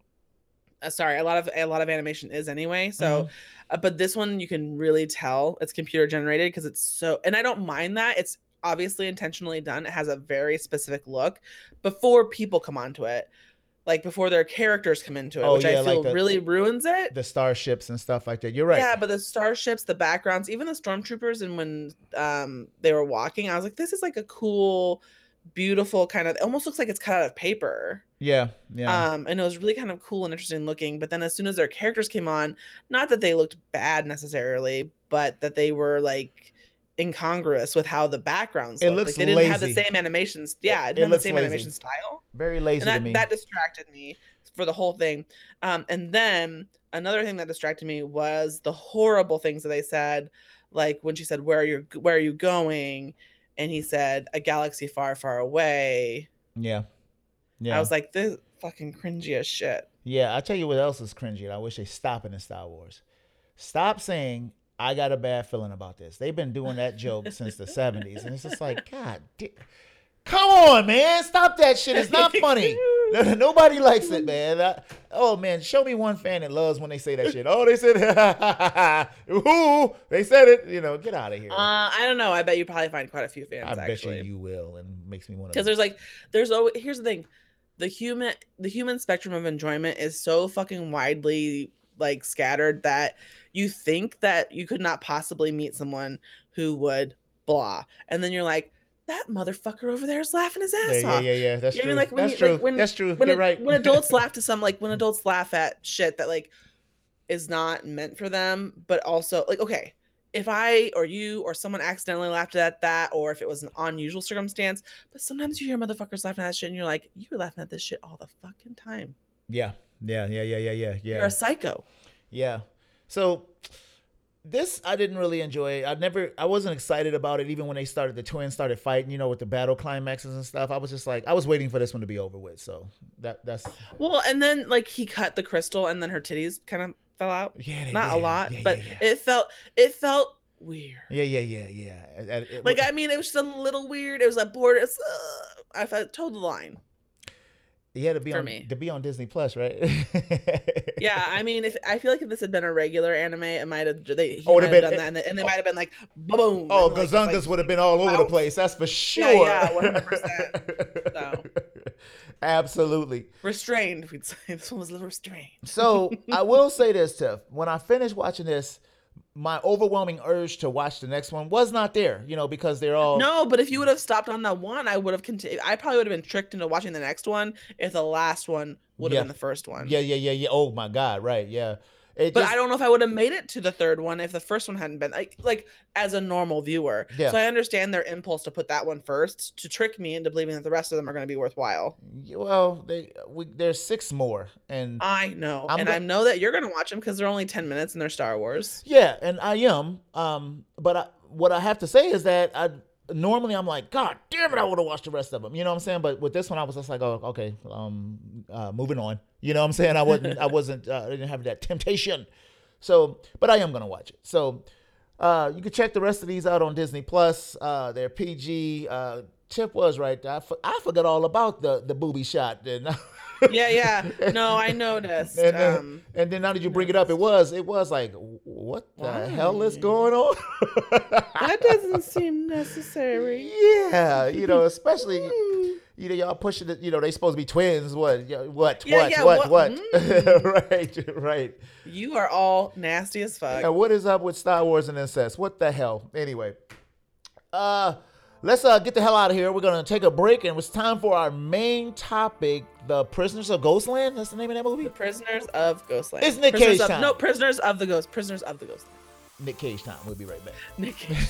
uh, sorry, a lot of a lot of animation is anyway. So, Mhm. uh, but this one you can really tell it's computer generated because it's so, and I don't mind that. It's obviously intentionally done. It has a very specific look before people come onto it, like before their characters come into it, Oh, which yeah, I like feel the- really ruins it. The starships and stuff like that. You're right. Yeah, but the starships, the backgrounds, even the stormtroopers, and when um they were walking, I was like, this is like a cool, beautiful kind of. It almost looks like it's cut out of paper. Yeah. Yeah. Um, and it was really kind of cool and interesting looking. But then as soon as their characters came on, not that they looked bad necessarily, but that they were like incongruous with how the backgrounds It looked. looks like they didn't have the lazy. same animations. Yeah, it It didn't have the looks same lazy. animation style. Very lazy And that, to me. that distracted me for the whole thing. Um, and then another thing that distracted me was the horrible things that they said, like when she said, "Where are you? Where are you going?" And he said, "A galaxy far, far away." yeah. Yeah. I was like, "This is fucking cringy as shit." Yeah, I'll tell you what else is cringy. And I wish they stop it in Star Wars. Stop saying, I got a bad feeling about this. They've been doing that joke since the seventies. And it's just like, God, di- Come on, man. Stop that shit. It's not funny. Nobody likes it, man. I, oh, man. Show me one fan that loves when they say that shit. Oh, they said, ooh, they said it. You know, get out of here. Uh, I don't know. I bet you probably find quite a few fans, I bet actually. you you will, and makes me want to. Because there's like, there's always, here's the thing. The human, the human spectrum of enjoyment is so fucking widely, like, scattered that you think that you could not possibly meet someone who would blah. And then you're like, that motherfucker over there is laughing his ass yeah, off. Yeah, yeah, yeah. That's you know true. I mean? Like, when That's you, true. Like, when, That's true. When You're it, right. When adults laugh to some, like, when adults laugh at shit that, like, is not meant for them, but also, like, okay, if I or you or someone accidentally laughed at that, or if it was an unusual circumstance, but sometimes you hear motherfuckers laughing at that shit and you're like, you were laughing at this shit all the fucking time. Yeah, yeah, yeah, yeah, yeah, yeah, yeah. You're a psycho. Yeah. So this I didn't really enjoy. I never, I wasn't excited about it even when they started, the twins started fighting, you know, with the battle climaxes and stuff. I was just like, I was waiting for this one to be over with. So that that's. Well, and then like he cut the crystal and then her titties kind of fell out. Yeah. They, Not yeah, a lot, yeah, but yeah, yeah. it felt, it felt weird. Yeah, yeah, yeah, yeah. It, it, like, I mean, it was just a little weird. It was a border. Uh, I felt told the line. Yeah, to be for on me. to be on Disney Plus, right? Yeah, I mean, if I feel like if this had been a regular anime, it might have they he Oh, might it'd have been- done that, and they, and they might have been like boom. Oh, and, like, Gazungas like, would have been all over the out. place. That's for sure. Yeah, yeah, one hundred percent. So. Absolutely. Restrained. We'd say this one was a little restrained. So I will say this, Tiff. When I finished watching this, my overwhelming urge to watch the next one was not there, you know, because they're all. No, but if you would have stopped on that one, I would have continued. I probably would have been tricked into watching the next one if the last one would have Yeah. been the first one. Yeah, yeah, yeah, yeah. Oh my God, right? Yeah. It But just, I don't know if I would have made it to the third one if the first one hadn't been like like as a normal viewer. Yeah. So I understand their impulse to put that one first to trick me into believing that the rest of them are going to be worthwhile. Well, they we, there's six more, and I know, I'm and go- I know that you're going to watch them because they're only ten minutes and they're Star Wars. yeah, and I am. Um, but I, what I have to say is that I normally I'm like, God damn it, I would have watched the rest of them. You know what I'm saying? But with this one, I was just like, oh, okay, um, uh, moving on. You know what I'm saying? I wasn't, I wasn't, uh, I didn't have that temptation. So, but I am gonna watch it. So, uh, you can check the rest of these out on Disney Plus. Uh, they're P G. Uh, Chip was right. I, for, I forgot all about the the booby shot. And Yeah, yeah. No, I noticed. and, then, um, and then now that you bring it up, it was it was like, what the Why? hell is going on? that doesn't seem necessary. Yeah, you know, especially you know y'all pushing it. You know, they supposed to be twins. What? Yeah, What? Yeah, what? yeah, what? what- What? Mm. right. Right. You are all nasty as fuck. And what is up with Star Wars and incest? What the hell? Anyway, uh, let's uh get the hell out of here. We're gonna take a break, and it's time for our main topic: The Prisoners of Ghostland. That's the name of that movie. The Prisoners of Ghostland. It's Nick Prisoners Cage of, time. No, Prisoners of the Ghost. Prisoners of the Ghostland. Nick Cage time. We'll be right back. Nick Cage.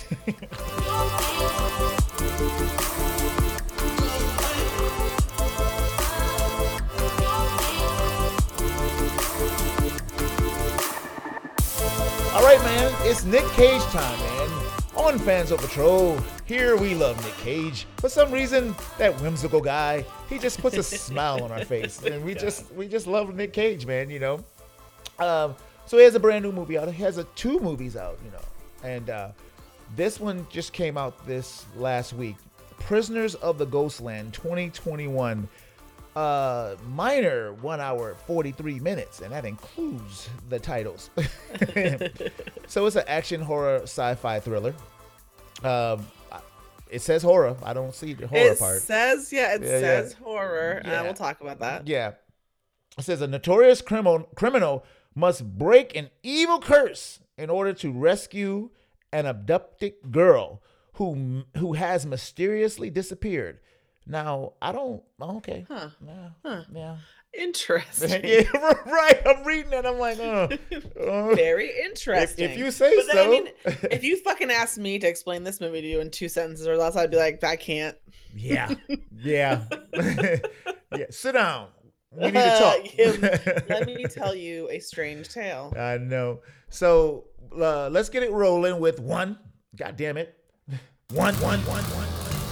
All right, man. It's Nick Cage time, man. On Fans of Patrol, here we love Nick Cage. For some reason, that whimsical guy, he just puts a smile on our face, and we just we just love Nick Cage, man. You know. Um, so he has a brand new movie out. He has a two movies out, you know, and uh, this one just came out this last week. Prisoners of the Ghostland twenty twenty-one. Uh, minor one hour forty-three minutes, and that includes the titles. So it's an action horror sci-fi thriller. Um, it says horror. I don't see the horror it part. says, yeah, it Yeah, yeah. says horror. Yeah. Uh, we'll talk about that. Yeah. It says a notorious criminal criminal must break an evil curse in order to rescue an abducted girl who who has mysteriously disappeared. Now, I don't okay. Huh. Yeah. Huh. Yeah. Interesting. Yeah, right. I'm reading it. I'm like, oh. uh, Very if, interesting. if you say But so. then, I mean, if you fucking asked me to explain this movie to you in two sentences or less, I'd be like, I can't. yeah. Yeah. Yeah. Sit down. We need to talk. Yeah, let me tell you a strange tale. I know. So uh, let's get it rolling with one. God damn it. One, one, one, one.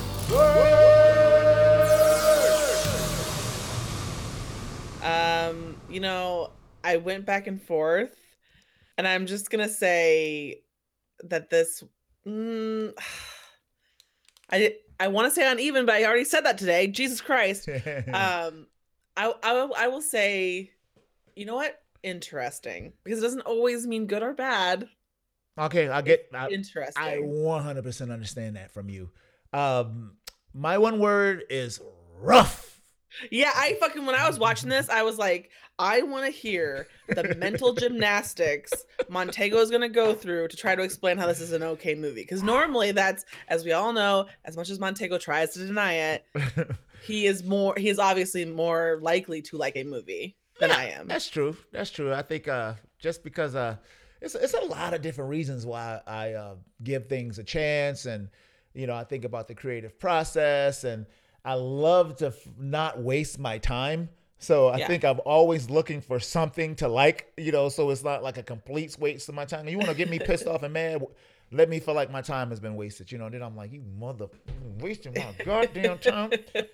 Um, you know, I went back and forth, and I'm just gonna say that this, mm, I I want to say uneven, but I already said that today. Jesus Christ. um, I, I, will- I will say, you know what? Interesting. Because it doesn't always mean good or bad. Okay, I get I, Interesting. I one hundred percent understand that from you. Um, my one word is rough. Yeah, I fucking, when I was watching this, I was like, I want to hear the mental gymnastics Montego is going to go through to try to explain how this is an okay movie. Because normally that's, as we all know, as much as Montego tries to deny it, he is more, he is obviously more likely to like a movie than Yeah, I am. That's true. That's true. I think uh, just because uh, it's it's a lot of different reasons why I uh, give things a chance, and you know, I think about the creative process, and I love to f- not waste my time. So I Yeah. think I'm always looking for something to like, you know, so it's not like a complete waste of my time. You want to get me pissed off and mad? Let me feel like my time has been wasted, you know. And then I'm like, you mother, wasting my goddamn time.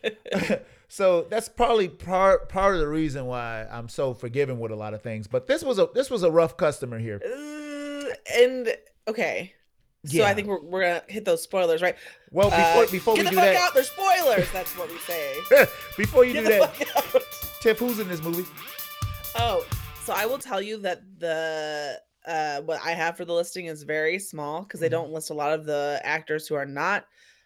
So that's probably part part of the reason why I'm so forgiving with a lot of things. But this was a this was a rough customer here. Uh, and okay. So Yeah. I think we're, we're gonna hit those spoilers, right? Well, before Uh, before get we the do fuck that, out! There's spoilers. That's what we say. before you Get do the that, fuck out. Tiff, who's in this movie? Oh, so I will tell you that the uh what I have for the listing is very small because they Mhm. don't list a lot of the actors who are not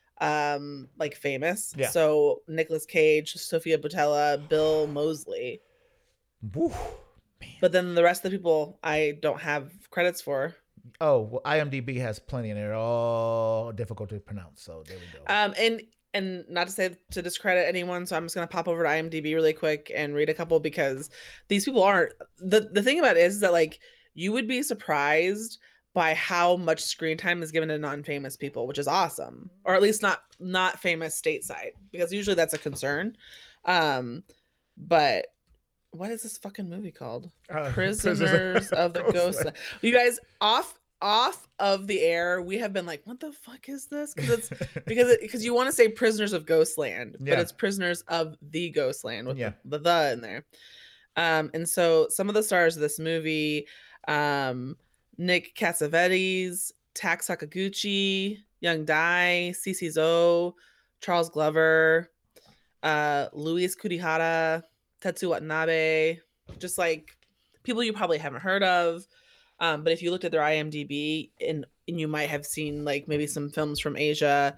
um like famous. Yeah. So Nicolas Cage, Sophia Boutella, Bill Moseley. Woo. But then the rest of the people I don't have credits for. Oh, well, IMDb has plenty, and they're all difficult to pronounce. So there we go. Um, and and not to say to discredit anyone, so I'm just gonna pop over to IMDb really quick and read a couple because these people aren't. the The thing about it is that like you would be surprised by how much screen time is given to non-famous people, which is awesome, or at least not not famous stateside, because usually that's a concern. Um, but what is this fucking movie called? Uh, Prisoners of the Ghost. Ghostland. You guys off off of the air, we have been like, what the fuck is this? Because it's because it, because you want to say Prisoners of Ghostland, Yeah. but it's Prisoners of the Ghostland with Yeah. the, the the in there. Um, and so some of the stars of this movie, um, Nick Cassavetes, Tak Sakaguchi, Young Dai, Cece Zoe, Charles Glover, uh, Luis Kurihara, Tetsu Watanabe, just like people you probably haven't heard of. Um, but if you looked at their IMDb, and, and you might have seen like maybe some films from Asia,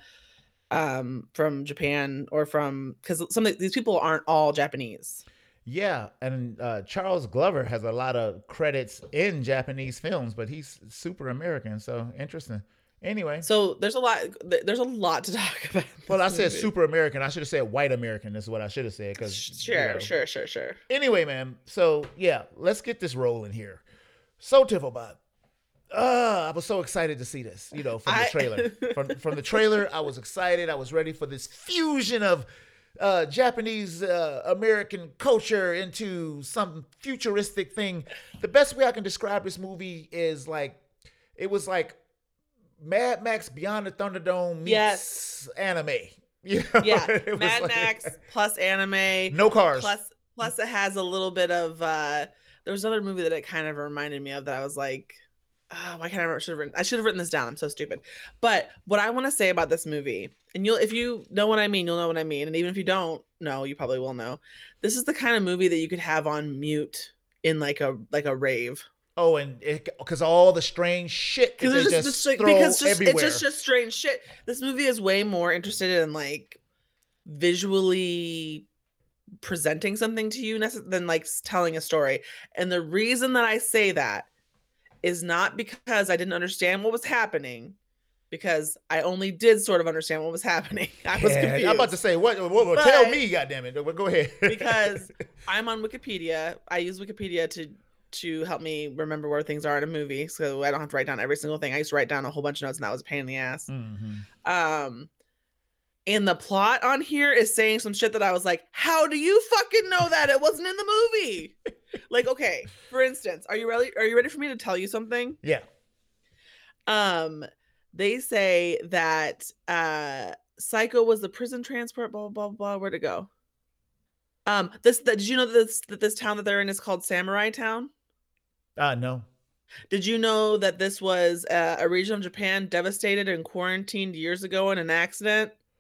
um, from Japan, or from, because some of these people aren't all Japanese. Yeah, and uh, Charles Glover has a lot of credits in Japanese films, but he's super American, so interesting. Anyway, So there's a lot. There's a lot to talk about. well, I this said movie. super American. I should have said white American. Is what I should have said. Because Sure, sure, sure, sure. Anyway, man. So yeah, let's get this rolling here. So Tiffelbot, uh, I was so excited to see this. You know, from the I- trailer. from from the trailer, I was excited. I was ready for this fusion of uh, Japanese uh, American culture into some futuristic thing. The best way I can describe this movie is like it was like Mad Max Beyond the Thunderdome meets Yes. anime. You know? Yeah, It was Mad like- Max plus anime. No cars. Plus, plus it has a little bit of. uh There was another movie that it kind of reminded me of that I was like, oh, why can't I remember? Should have written. I should have written this down. I'm so stupid. But what I want to say about this movie, and you'll, if you know what I mean, you'll know what I mean, and even if you don't know, you probably will know. This is the kind of movie that you could have on mute in like a like a rave. Oh, and because all the strange shit that Because they it's just, just, just like, throw because just, everywhere. it's just just strange shit. This movie is way more interested in like visually presenting something to you nece- than like s- telling a story. And the reason that I say that is not because I didn't understand what was happening, because I only did sort of understand what was happening. I was Yeah, confused. I'm about to say what? what, what But- tell me, goddammit. Well, go ahead. Because I'm on Wikipedia. I use Wikipedia to to help me remember where things are in a movie, so I don't have to write down every single thing. I used to write down a whole bunch of notes, and that was a pain in the ass. Mhm. Um, and the plot on here is saying some shit that I was like, how do you fucking know that? It wasn't in the movie. Like, okay, for instance, are you ready? Are you ready for me to tell you something? Yeah. Um, they say that uh Psycho was the prison transport, blah blah blah. blah. Where'd it go? Um, this that did you know that this that this town that they're in is called Samurai Town? Uh no. Did you know that this was uh, a region of Japan devastated and quarantined years ago in an accident?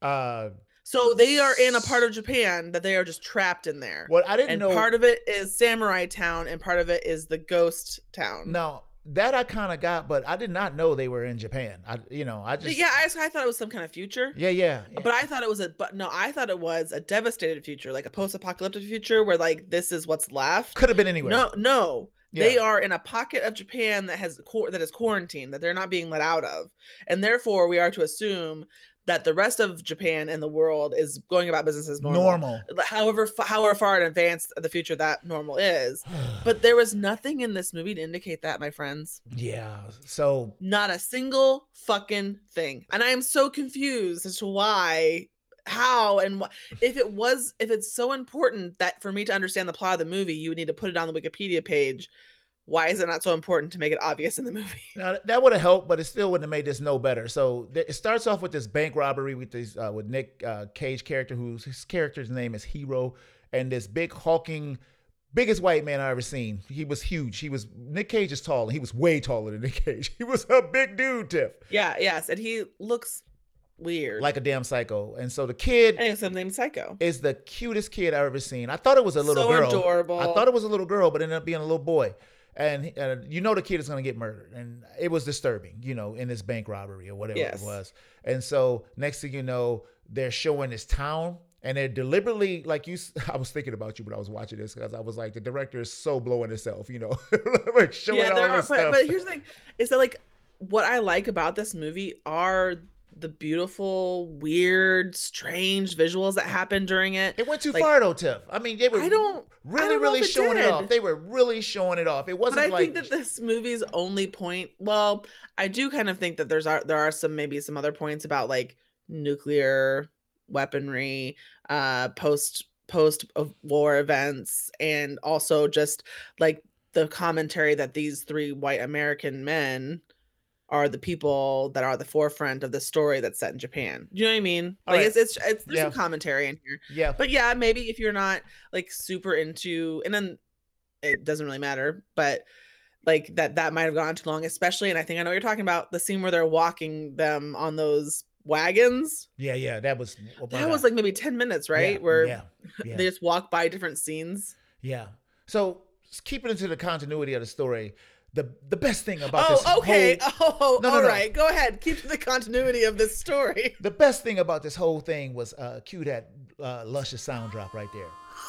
Uh, So they are in a part of Japan that they are just trapped in there. What I didn't and know. part of it is Samurai Town, and part of it is the Ghost Town. Now that I kind of got, but I did not know they were in Japan. I, you know, I just yeah, I, I thought it was some kind of future. Yeah, yeah, yeah. But I thought it was a, but no, I thought it was a devastated future, like a post-apocalyptic future where like this is what's left. Could have been anywhere. No, no. Yeah. They are in a pocket of Japan that has that is quarantined, that they're not being let out of, and therefore we are to assume that the rest of Japan and the world is going about business as normal. Normal. However, however far in advance of the future that normal is. But there was nothing in this movie to indicate that, my friends. Yeah. So not a single fucking thing. And I am so confused as to why, how, and wh- if it was, if it's so important that for me to understand the plot of the movie, you would need to put it on the Wikipedia page. Why is it not so important to make it obvious in the movie? Now, that would have helped, but it still wouldn't have made this no better. So th- it starts off with this bank robbery with this uh, with Nick uh, Cage character, whose his character's name is Hero, and this big hulking, biggest white man I ever seen. He was huge. He was Nick Cage is tall, and he was way taller than Nick Cage. He was a big dude, Tiff. Yeah, yes, and he looks weird, like a damn psycho. And so the kid, and his name's Psycho, is the cutest kid I've ever seen. I thought it was a little so girl. Adorable. I thought it was a little girl, but ended up being a little boy. And uh, you know the kid is going to get murdered. And it was disturbing, you know, in this bank robbery or whatever yes. it was. And so next thing you know, they're showing this town. And they're deliberately, like you, I was thinking about you when I was watching this, because I was like, the director is so blowing himself, you know, like showing yeah, all there this are, stuff. But, but here's the thing, is that like, what I like about this movie are the beautiful, weird, strange visuals that happen during it. It went too like, far though, Tiff. I mean, they were I don't, really, I don't really it showing did. it off. They were really showing it off. It wasn't but I like. think that this movie's only point, well, I do kind of think that there's are there are some maybe some other points about like nuclear weaponry, uh, post post war events, and also just like the commentary that these three white American men are the people that are the forefront of the story that's set in Japan. Do you know what I mean? Like right. it's it's it's there's yeah. some commentary in here. Yeah. But yeah, maybe if you're not like super into, and then it doesn't really matter, but like that that might have gone too long, especially, and I think I know what you're talking about, the scene where they're walking them on those wagons. Yeah, yeah, that was oh that was like maybe ten minutes, right? Yeah, where yeah, yeah. they just walk by different scenes. Yeah. So keeping into the continuity of the story, The the best thing about oh, this okay. whole... Oh, no, no, all no. right. Go ahead. Keep to the continuity of this story. The best thing about this whole thing was uh, cue that uh, luscious sound drop right there.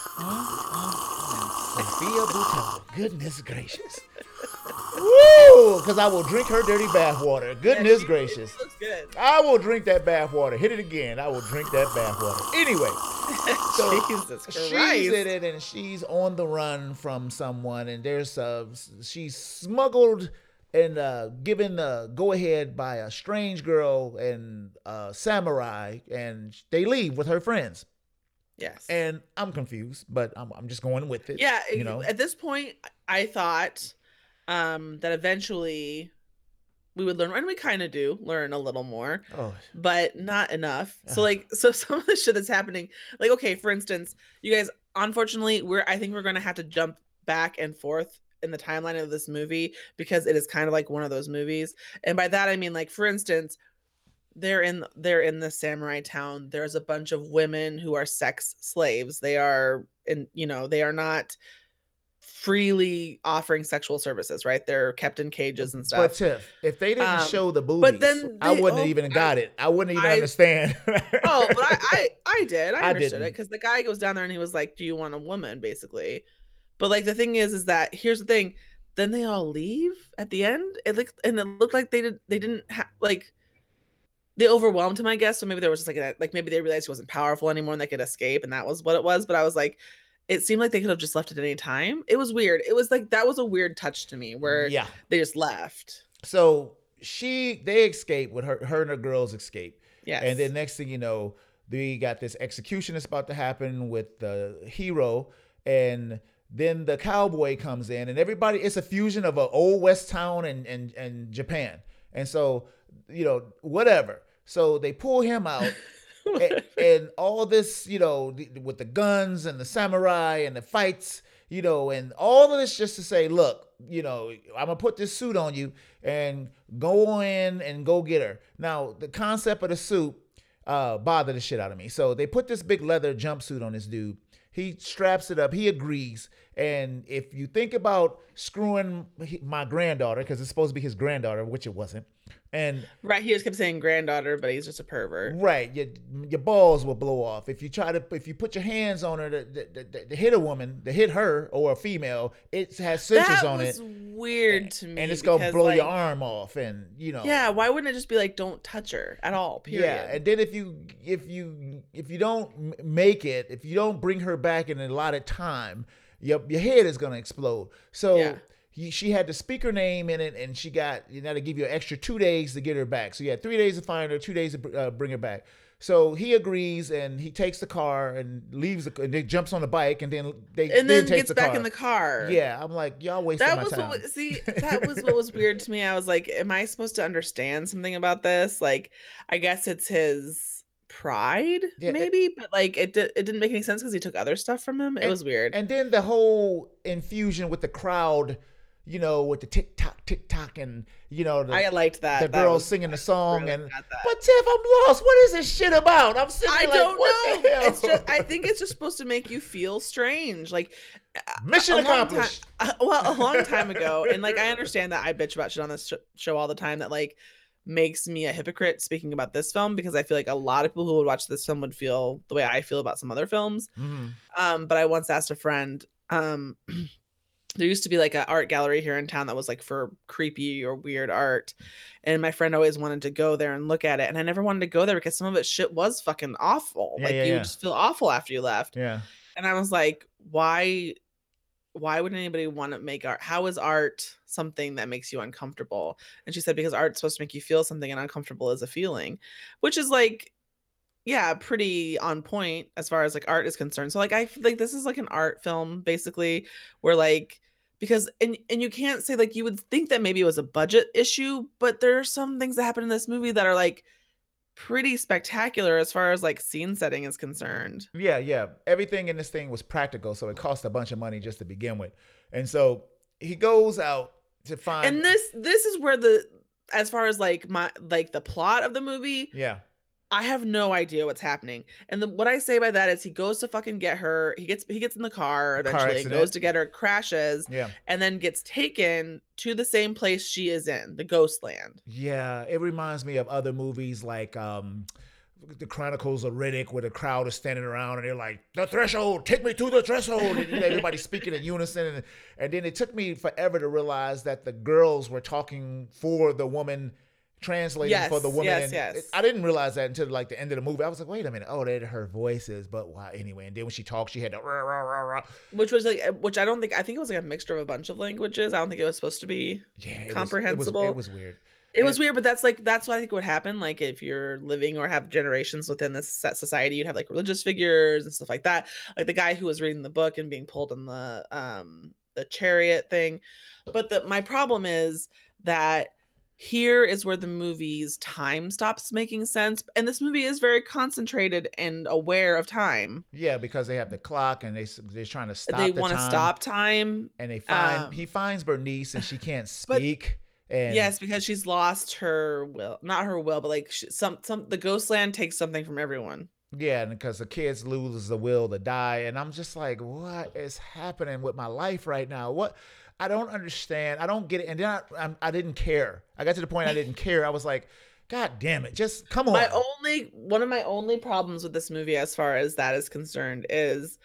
Sophia Boutella. Goodness gracious. Woo! Because I will drink her dirty bathwater. Goodness yeah, gracious. Looks good. I will drink that bathwater. Hit it again. I will drink that bathwater. Anyway. So Jesus Christ. She's in it, and she's on the run from someone, and there's uh she's smuggled and uh given the go ahead by a strange girl and a samurai, and they leave with her friends. Yes. And I'm confused, but I'm I'm just going with it. Yeah, you know. At this point, I thought um that eventually we would learn, and we kind of do learn a little more, oh. but not enough. So like, so some of the shit that's happening, like, okay, for instance, you guys, unfortunately, we're, I think we're going to have to jump back and forth in the timeline of this movie, because it is kind of like one of those movies. And by that, I mean, like, for instance, they're in, they're in the samurai town. There's a bunch of women who are sex slaves. They are in, you know, they are not freely offering sexual services, right? They're kept in cages and stuff. But Tiff, if they didn't um, show the boobies, but then they, I wouldn't oh, have even got I, it. I wouldn't even I, understand. oh, but I, I, I did. I, I understood didn't. it, because the guy goes down there and he was like, "Do you want a woman?" Basically. But like the thing is, is that here's the thing. Then they all leave at the end. It looked and it looked like they did. They didn't have like. They overwhelmed him, I guess. So maybe there was just like a, like maybe they realized he wasn't powerful anymore and they could escape, and that was what it was. But I was like, it seemed like they could have just left at any time. It was weird. It was like, that was a weird touch to me, where yeah. they just left. So she, they escape with her, her and her girls escape. Yes. And then next thing you know, we got this execution that's about to happen with the hero. And then the cowboy comes in, and everybody, it's a fusion of an old West town and, and, and Japan. And so, you know, whatever. So they pull him out. and, and all this, you know, with the guns and the samurai and the fights, you know, and all of this just to say, look, you know, I'm going to put this suit on you and go in and go get her. Now, the concept of the suit, uh, bother the shit out of me. So they put this big leather jumpsuit on this dude. He straps it up. He agrees. And if you think about screwing my granddaughter, because it's supposed to be his granddaughter, which it wasn't. And right, he just kept saying granddaughter, but he's just a pervert. Right, your your balls will blow off if you try to if you put your hands on her to, to, to, to hit a woman, to hit her or a female. It has sensors that on was it. Weird to me, and it's gonna because, blow like, your arm off, and you know. Yeah, why wouldn't it just be like, don't touch her at all? Period. Yeah, and then if you if you if you don't make it, if you don't bring her back in a lot of time, your your head is gonna explode. So. Yeah. He, she had to speak her name in it, and she got, you know, to give you an extra two days to get her back. So you had three days to find her, two days to uh, bring her back. So he agrees, and he takes the car and leaves, the, and then jumps on the bike, and then they and then, then takes gets the back car. in the car. Yeah, I'm like, y'all wasting that my was time. what was, see that was what was weird to me. I was like, am I supposed to understand something about this? Like, I guess it's his pride, Yeah, maybe, but like it did, it didn't make any sense because he took other stuff from him. It and, was weird. And then the whole infusion with the crowd, you know, with the tick tock, tick tock, and you know, the, I liked that. the that girls was, singing the song, really and that. but Tiff, I'm lost. What is this shit about? I'm sitting I like, don't what know. the hell? It's just, I think it's just supposed to make you feel strange, like mission a long accomplished. Time, uh, well, a long time ago, and like I understand that I bitch about shit on this sh- show all the time. That like makes me a hypocrite speaking about this film, because I feel like a lot of people who would watch this film would feel the way I feel about some other films. Mm-hmm. Um, but I once asked a friend, um, there used to be like an art gallery here in town that was like for creepy or weird art. And my friend always wanted to go there and look at it. And I never wanted to go there because some of it shit was fucking awful. Yeah, like yeah, you yeah. would just feel awful after you left. Yeah. And I was like, why, why would anybody want to make art? How is art something that makes you uncomfortable? And she said, because art's supposed to make you feel something, and uncomfortable is a feeling, which is like, yeah, pretty on point as far as like art is concerned. So like, I feel like this is like an art film basically, where like, because, and, and you can't say like, you would think that maybe it was a budget issue, but there are some things that happen in this movie that are like pretty spectacular as far as like scene setting is concerned. Yeah, yeah. Everything in this thing was practical, so it cost a bunch of money just to begin with. And so he goes out to find. And this, this is where the, as far as like my, like the plot of the movie, Yeah. I have no idea what's happening. And the, what I say by that is he goes to fucking get her. He gets he gets in the car eventually, accident. goes to get her, crashes, Yeah. and then gets taken to the same place she is in, the ghost land. Yeah. It reminds me of other movies like um, The Chronicles of Riddick, where the crowd is standing around and they're like, the threshold, take me to the threshold. And you know, everybody's speaking in unison. And, and then it took me forever to realize that the girls were talking for the woman, translating Yes, for the woman. yes, and yes. it- I didn't realize that until like the end of the movie. I was like, wait a minute. Oh, they're her voices. But why anyway? And then when she talked, she had the rah, rah, rah, rah. Which was like, which I don't think, I think it was like a mixture of a bunch of languages. I don't think it was supposed to be Yeah, it was- comprehensible. It was, it was weird. It was weird, but that's like, that's what I think would happen. Like if you're living or have generations within this set society, you'd have like religious figures and stuff like that. Like the guy who was reading the book and being pulled in the, um, the chariot thing. But the, my problem is that here is where the movie's time stops making sense. And this movie is very concentrated and aware of time. Yeah, because they have the clock and they they're trying to stop. They the want to time, stop time. and they find um, he finds Bernice and she can't but- speak. And Yes, because she's lost her will, not her will, but like she, some some the ghost land takes something from everyone. yeah, and because the kids lose the will to die, and I'm just like, what is happening with my life right now? What? I don't understand. I don't get it. And then I, I'm, I didn't care. I got to the point I didn't care. I was like, God damn it, just come on. My only one of my only problems with this movie, as far as that is concerned, is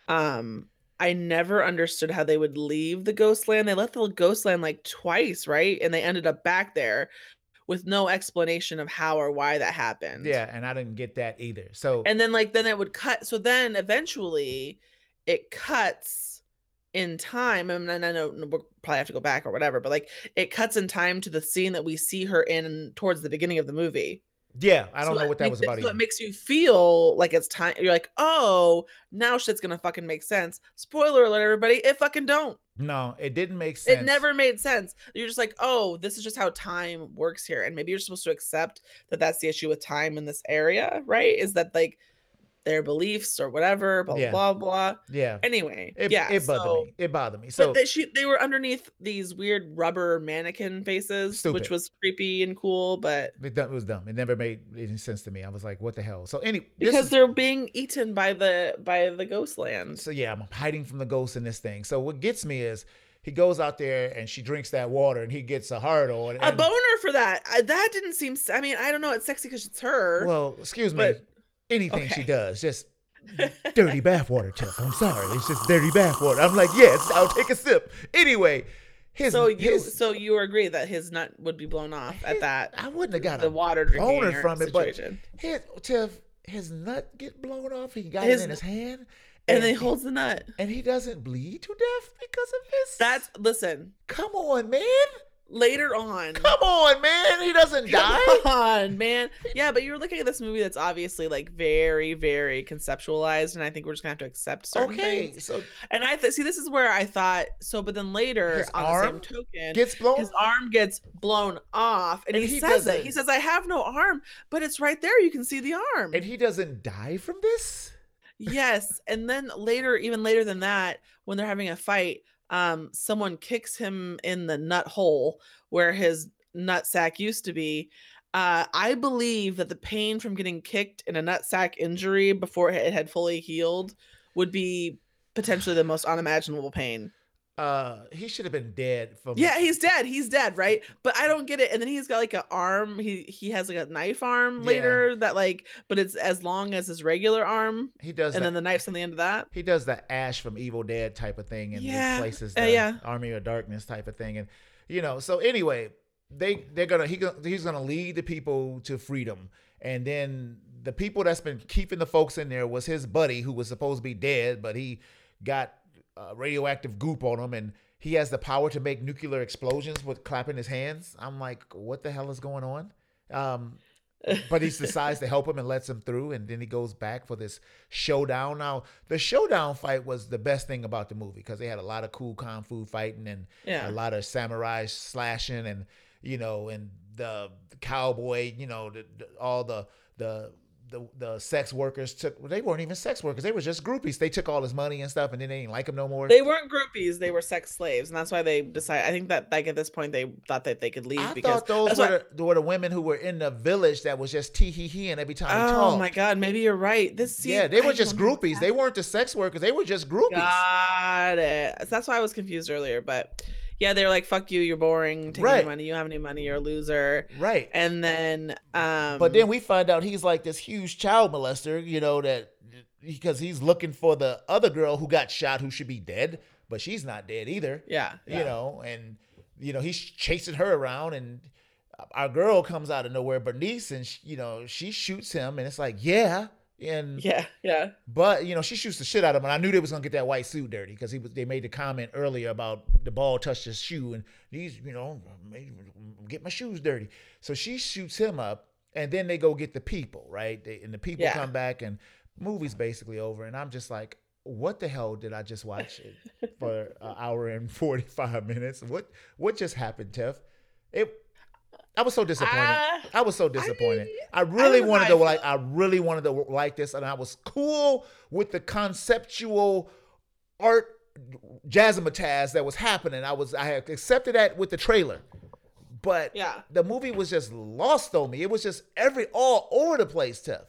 um I never understood how they would leave the ghost land. They left the ghost land like twice, right? And they ended up back there with no explanation of how or why that happened. Yeah, and I didn't get that either. So And then like then it would cut. So then eventually it cuts in time. And I know we'll probably have to go back or whatever, but like it cuts in time to the scene that we see her in towards the beginning of the movie. yeah, I don't So know it what that makes was it- about So either. it makes you feel like it's time. You're like, oh, now shit's gonna fucking make sense. Spoiler alert, everybody! It fucking don't. No, it didn't make sense. It never made sense. You're just like, oh, this is just how time works here, and maybe you're supposed to accept that that's the issue with time in this area, right? Is that like their beliefs or whatever, blah, Yeah. blah, blah. Yeah. Anyway, It, yeah. it bothered so, me. It bothered me. but So they, she, they were underneath these weird rubber mannequin faces, Stupid. which was creepy and cool, but it, it was dumb. It never made any sense to me. I was like, what the hell? So any this because is, they're being eaten by the by the ghost land. so yeah, I'm hiding from the ghost in this thing. So what gets me is he goes out there and she drinks that water and he gets a hard on. A And, boner for that. I, that didn't seem. I mean, I don't know. It's sexy because it's her. well, excuse me. But- Anything okay. she does, just dirty bathwater, Tiff. I'm sorry. It's just dirty bathwater. I'm like, yes, I'll take a sip. Anyway, his so you his, so you agree that his nut would be blown off at his- that I wouldn't have got the a water drinking boner or from it, but situation. his Tiff, his nut get blown off. He got His- it in his hand, and then he holds the nut. and he doesn't bleed to death because of this. That's listen. Come on, man. Later on. Come on, man. He doesn't die. Come on, man. Yeah, but you're looking at this movie that's obviously like very, very conceptualized, and I think we're just gonna have to accept certain Okay, things. so And I th- see this is where I thought so, but then later His on arm the same token, gets blown. his arm gets blown off, and, And he, he says it. doesn't- He says, "I have no arm," but it's right there. You can see the arm. and he doesn't die from this. Yes, and then later, even later than that, when they're having a fight, um, someone kicks him in the nut hole where his nut sack used to be. Uh, I believe that the pain from getting kicked in a nut sack injury before it had fully healed would be potentially the most unimaginable pain. Uh, he should have been dead from. Yeah, he's dead. He's dead, right? But I don't get it. And then he's got like an arm. He he has like a knife arm Yeah. later that like, but it's as long as his regular arm, He does. and the, then the knife's on the end of that. he does the Ash from Evil Dead type of thing and Yeah, replaces uh, the yeah. Army of Darkness type of thing, and you know. So anyway, they they're gonna he go- he's gonna lead the people to freedom, and then the people that's been keeping the folks in there was his buddy who was supposed to be dead, but he got uh, radioactive goop on him, and he has the power to make nuclear explosions with clapping his hands. I'm like, what the hell is going on? Um, but he decides to help him and lets him through, and then he goes back for this showdown. Now, the showdown fight was the best thing about the movie because they had a lot of cool kung fu fighting and Yeah. a lot of samurai slashing, and you know, and the, the cowboy, you know, the, the, all the the the the sex workers took. Well, they weren't even sex workers; they were just groupies. They took all his money and stuff, and then they didn't like him no more. They weren't groupies; they were sex slaves, and that's why they decided. I think that like at this point they thought that they could leave I because thought those that's were why- the, were the women who were in the village that was just tee hee hee and every time he Oh talked. my god, maybe you're right. This see, yeah, they were I just don't know. groupies. They weren't the sex workers. They were just groupies. Got it. So that's why I was confused earlier, but yeah, they were like, "Fuck you, you're boring. Take Right. any money. You don't have any money. You're a loser." Right. And then, um, But then we find out he's like this huge child molester, you know, that because he's looking for the other girl who got shot who should be dead, but she's not dead either. yeah, yeah. You know, and you know, he's chasing her around, and our girl comes out of nowhere, Bernice, and she, you know, she shoots him, and it's like, yeah. And yeah, yeah, but you know, she shoots the shit out of him, and I knew they was gonna get that white suit dirty because he was. They made the comment earlier about the ball touched his shoe, and these, you know, made, get my shoes dirty. So she shoots him up, and then they go get the people, right? They, and the people Yeah. come back, and movie's basically over, and I'm just like, what the hell did I just watch for an hour and forty-five minutes? What what just happened, Tiff? It. I was so disappointed. Uh, I was so disappointed. mean, I, really don't know wanted how to I like. I really wanted to like this, and I was cool with the conceptual art jazzmatazz that was happening. I was. I had accepted that with the trailer, but Yeah. the movie was just lost on me. It was just every all over the place, Tiff.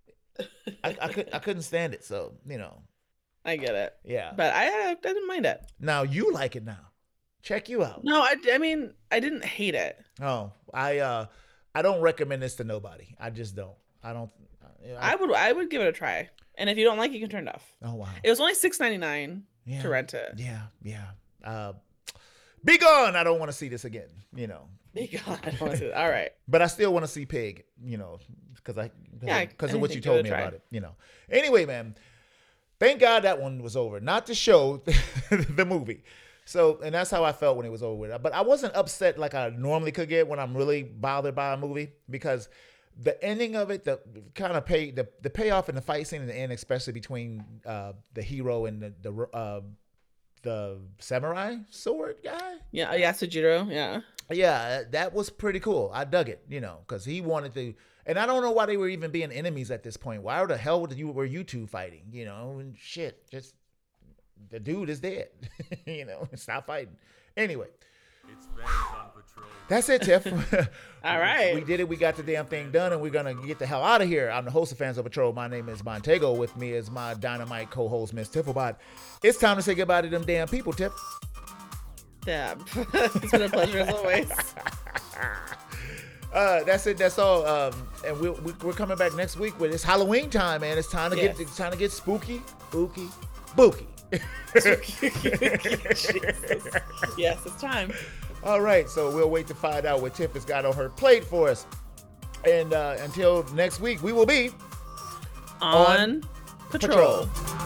I, I could. I couldn't stand it. So you know, I get it, yeah. but I, I didn't mind it. Now you like it now. Check you out. No, I, I mean, I didn't hate it. Oh, I uh, I don't recommend this to nobody. I just don't. I don't. I, I would, I would give it a try, and if you don't like it, you can turn it off. oh wow. It was only six ninety nine Yeah. to rent it. Yeah, yeah. Uh, be gone. I don't want to see this again. You know, Be gone. I don't want to see it. All right. but I still want to see Pig. You know, because I Yeah, because of what you anything, give it told a me try. about it. You know. Anyway, man. Thank God that one was over. Not the show, the movie. So, and that's how I felt when it was over with. But I wasn't upset like I normally could get when I'm really bothered by a movie because the ending of it, the kind of pay, the, the payoff in the fight scene in the end, especially between uh, the hero and the the, uh, the samurai sword guy. Yeah. Yasujiro. Yeah. Yeah, that was pretty cool. I dug it, you know, because he wanted to, And I don't know why they were even being enemies at this point. Why the hell were you, were you two fighting? You know, and shit, just the dude is dead. You know, stop fighting. Anyway. It's Fans on Patrol. That's it, Tiff. All right. We did it. We got the damn thing done, and we're going to get the hell out of here. I'm the host of Fans on Patrol. My name is Montego. With me is my dynamite co-host, Miss Tifflebot. It's time to say goodbye to them damn people, Tiff. Yeah. It's been a pleasure as always. Uh, that's it. That's all. Um, and we'll, we, we're coming back next week with it's Halloween time, man. It's time to Yes. get it's time to get spooky, spooky, spooky. Yes, it's time. All right, so we'll wait to find out what Tiff has got on her plate for us. And uh, until next week, we will be On, On patrol. patrol.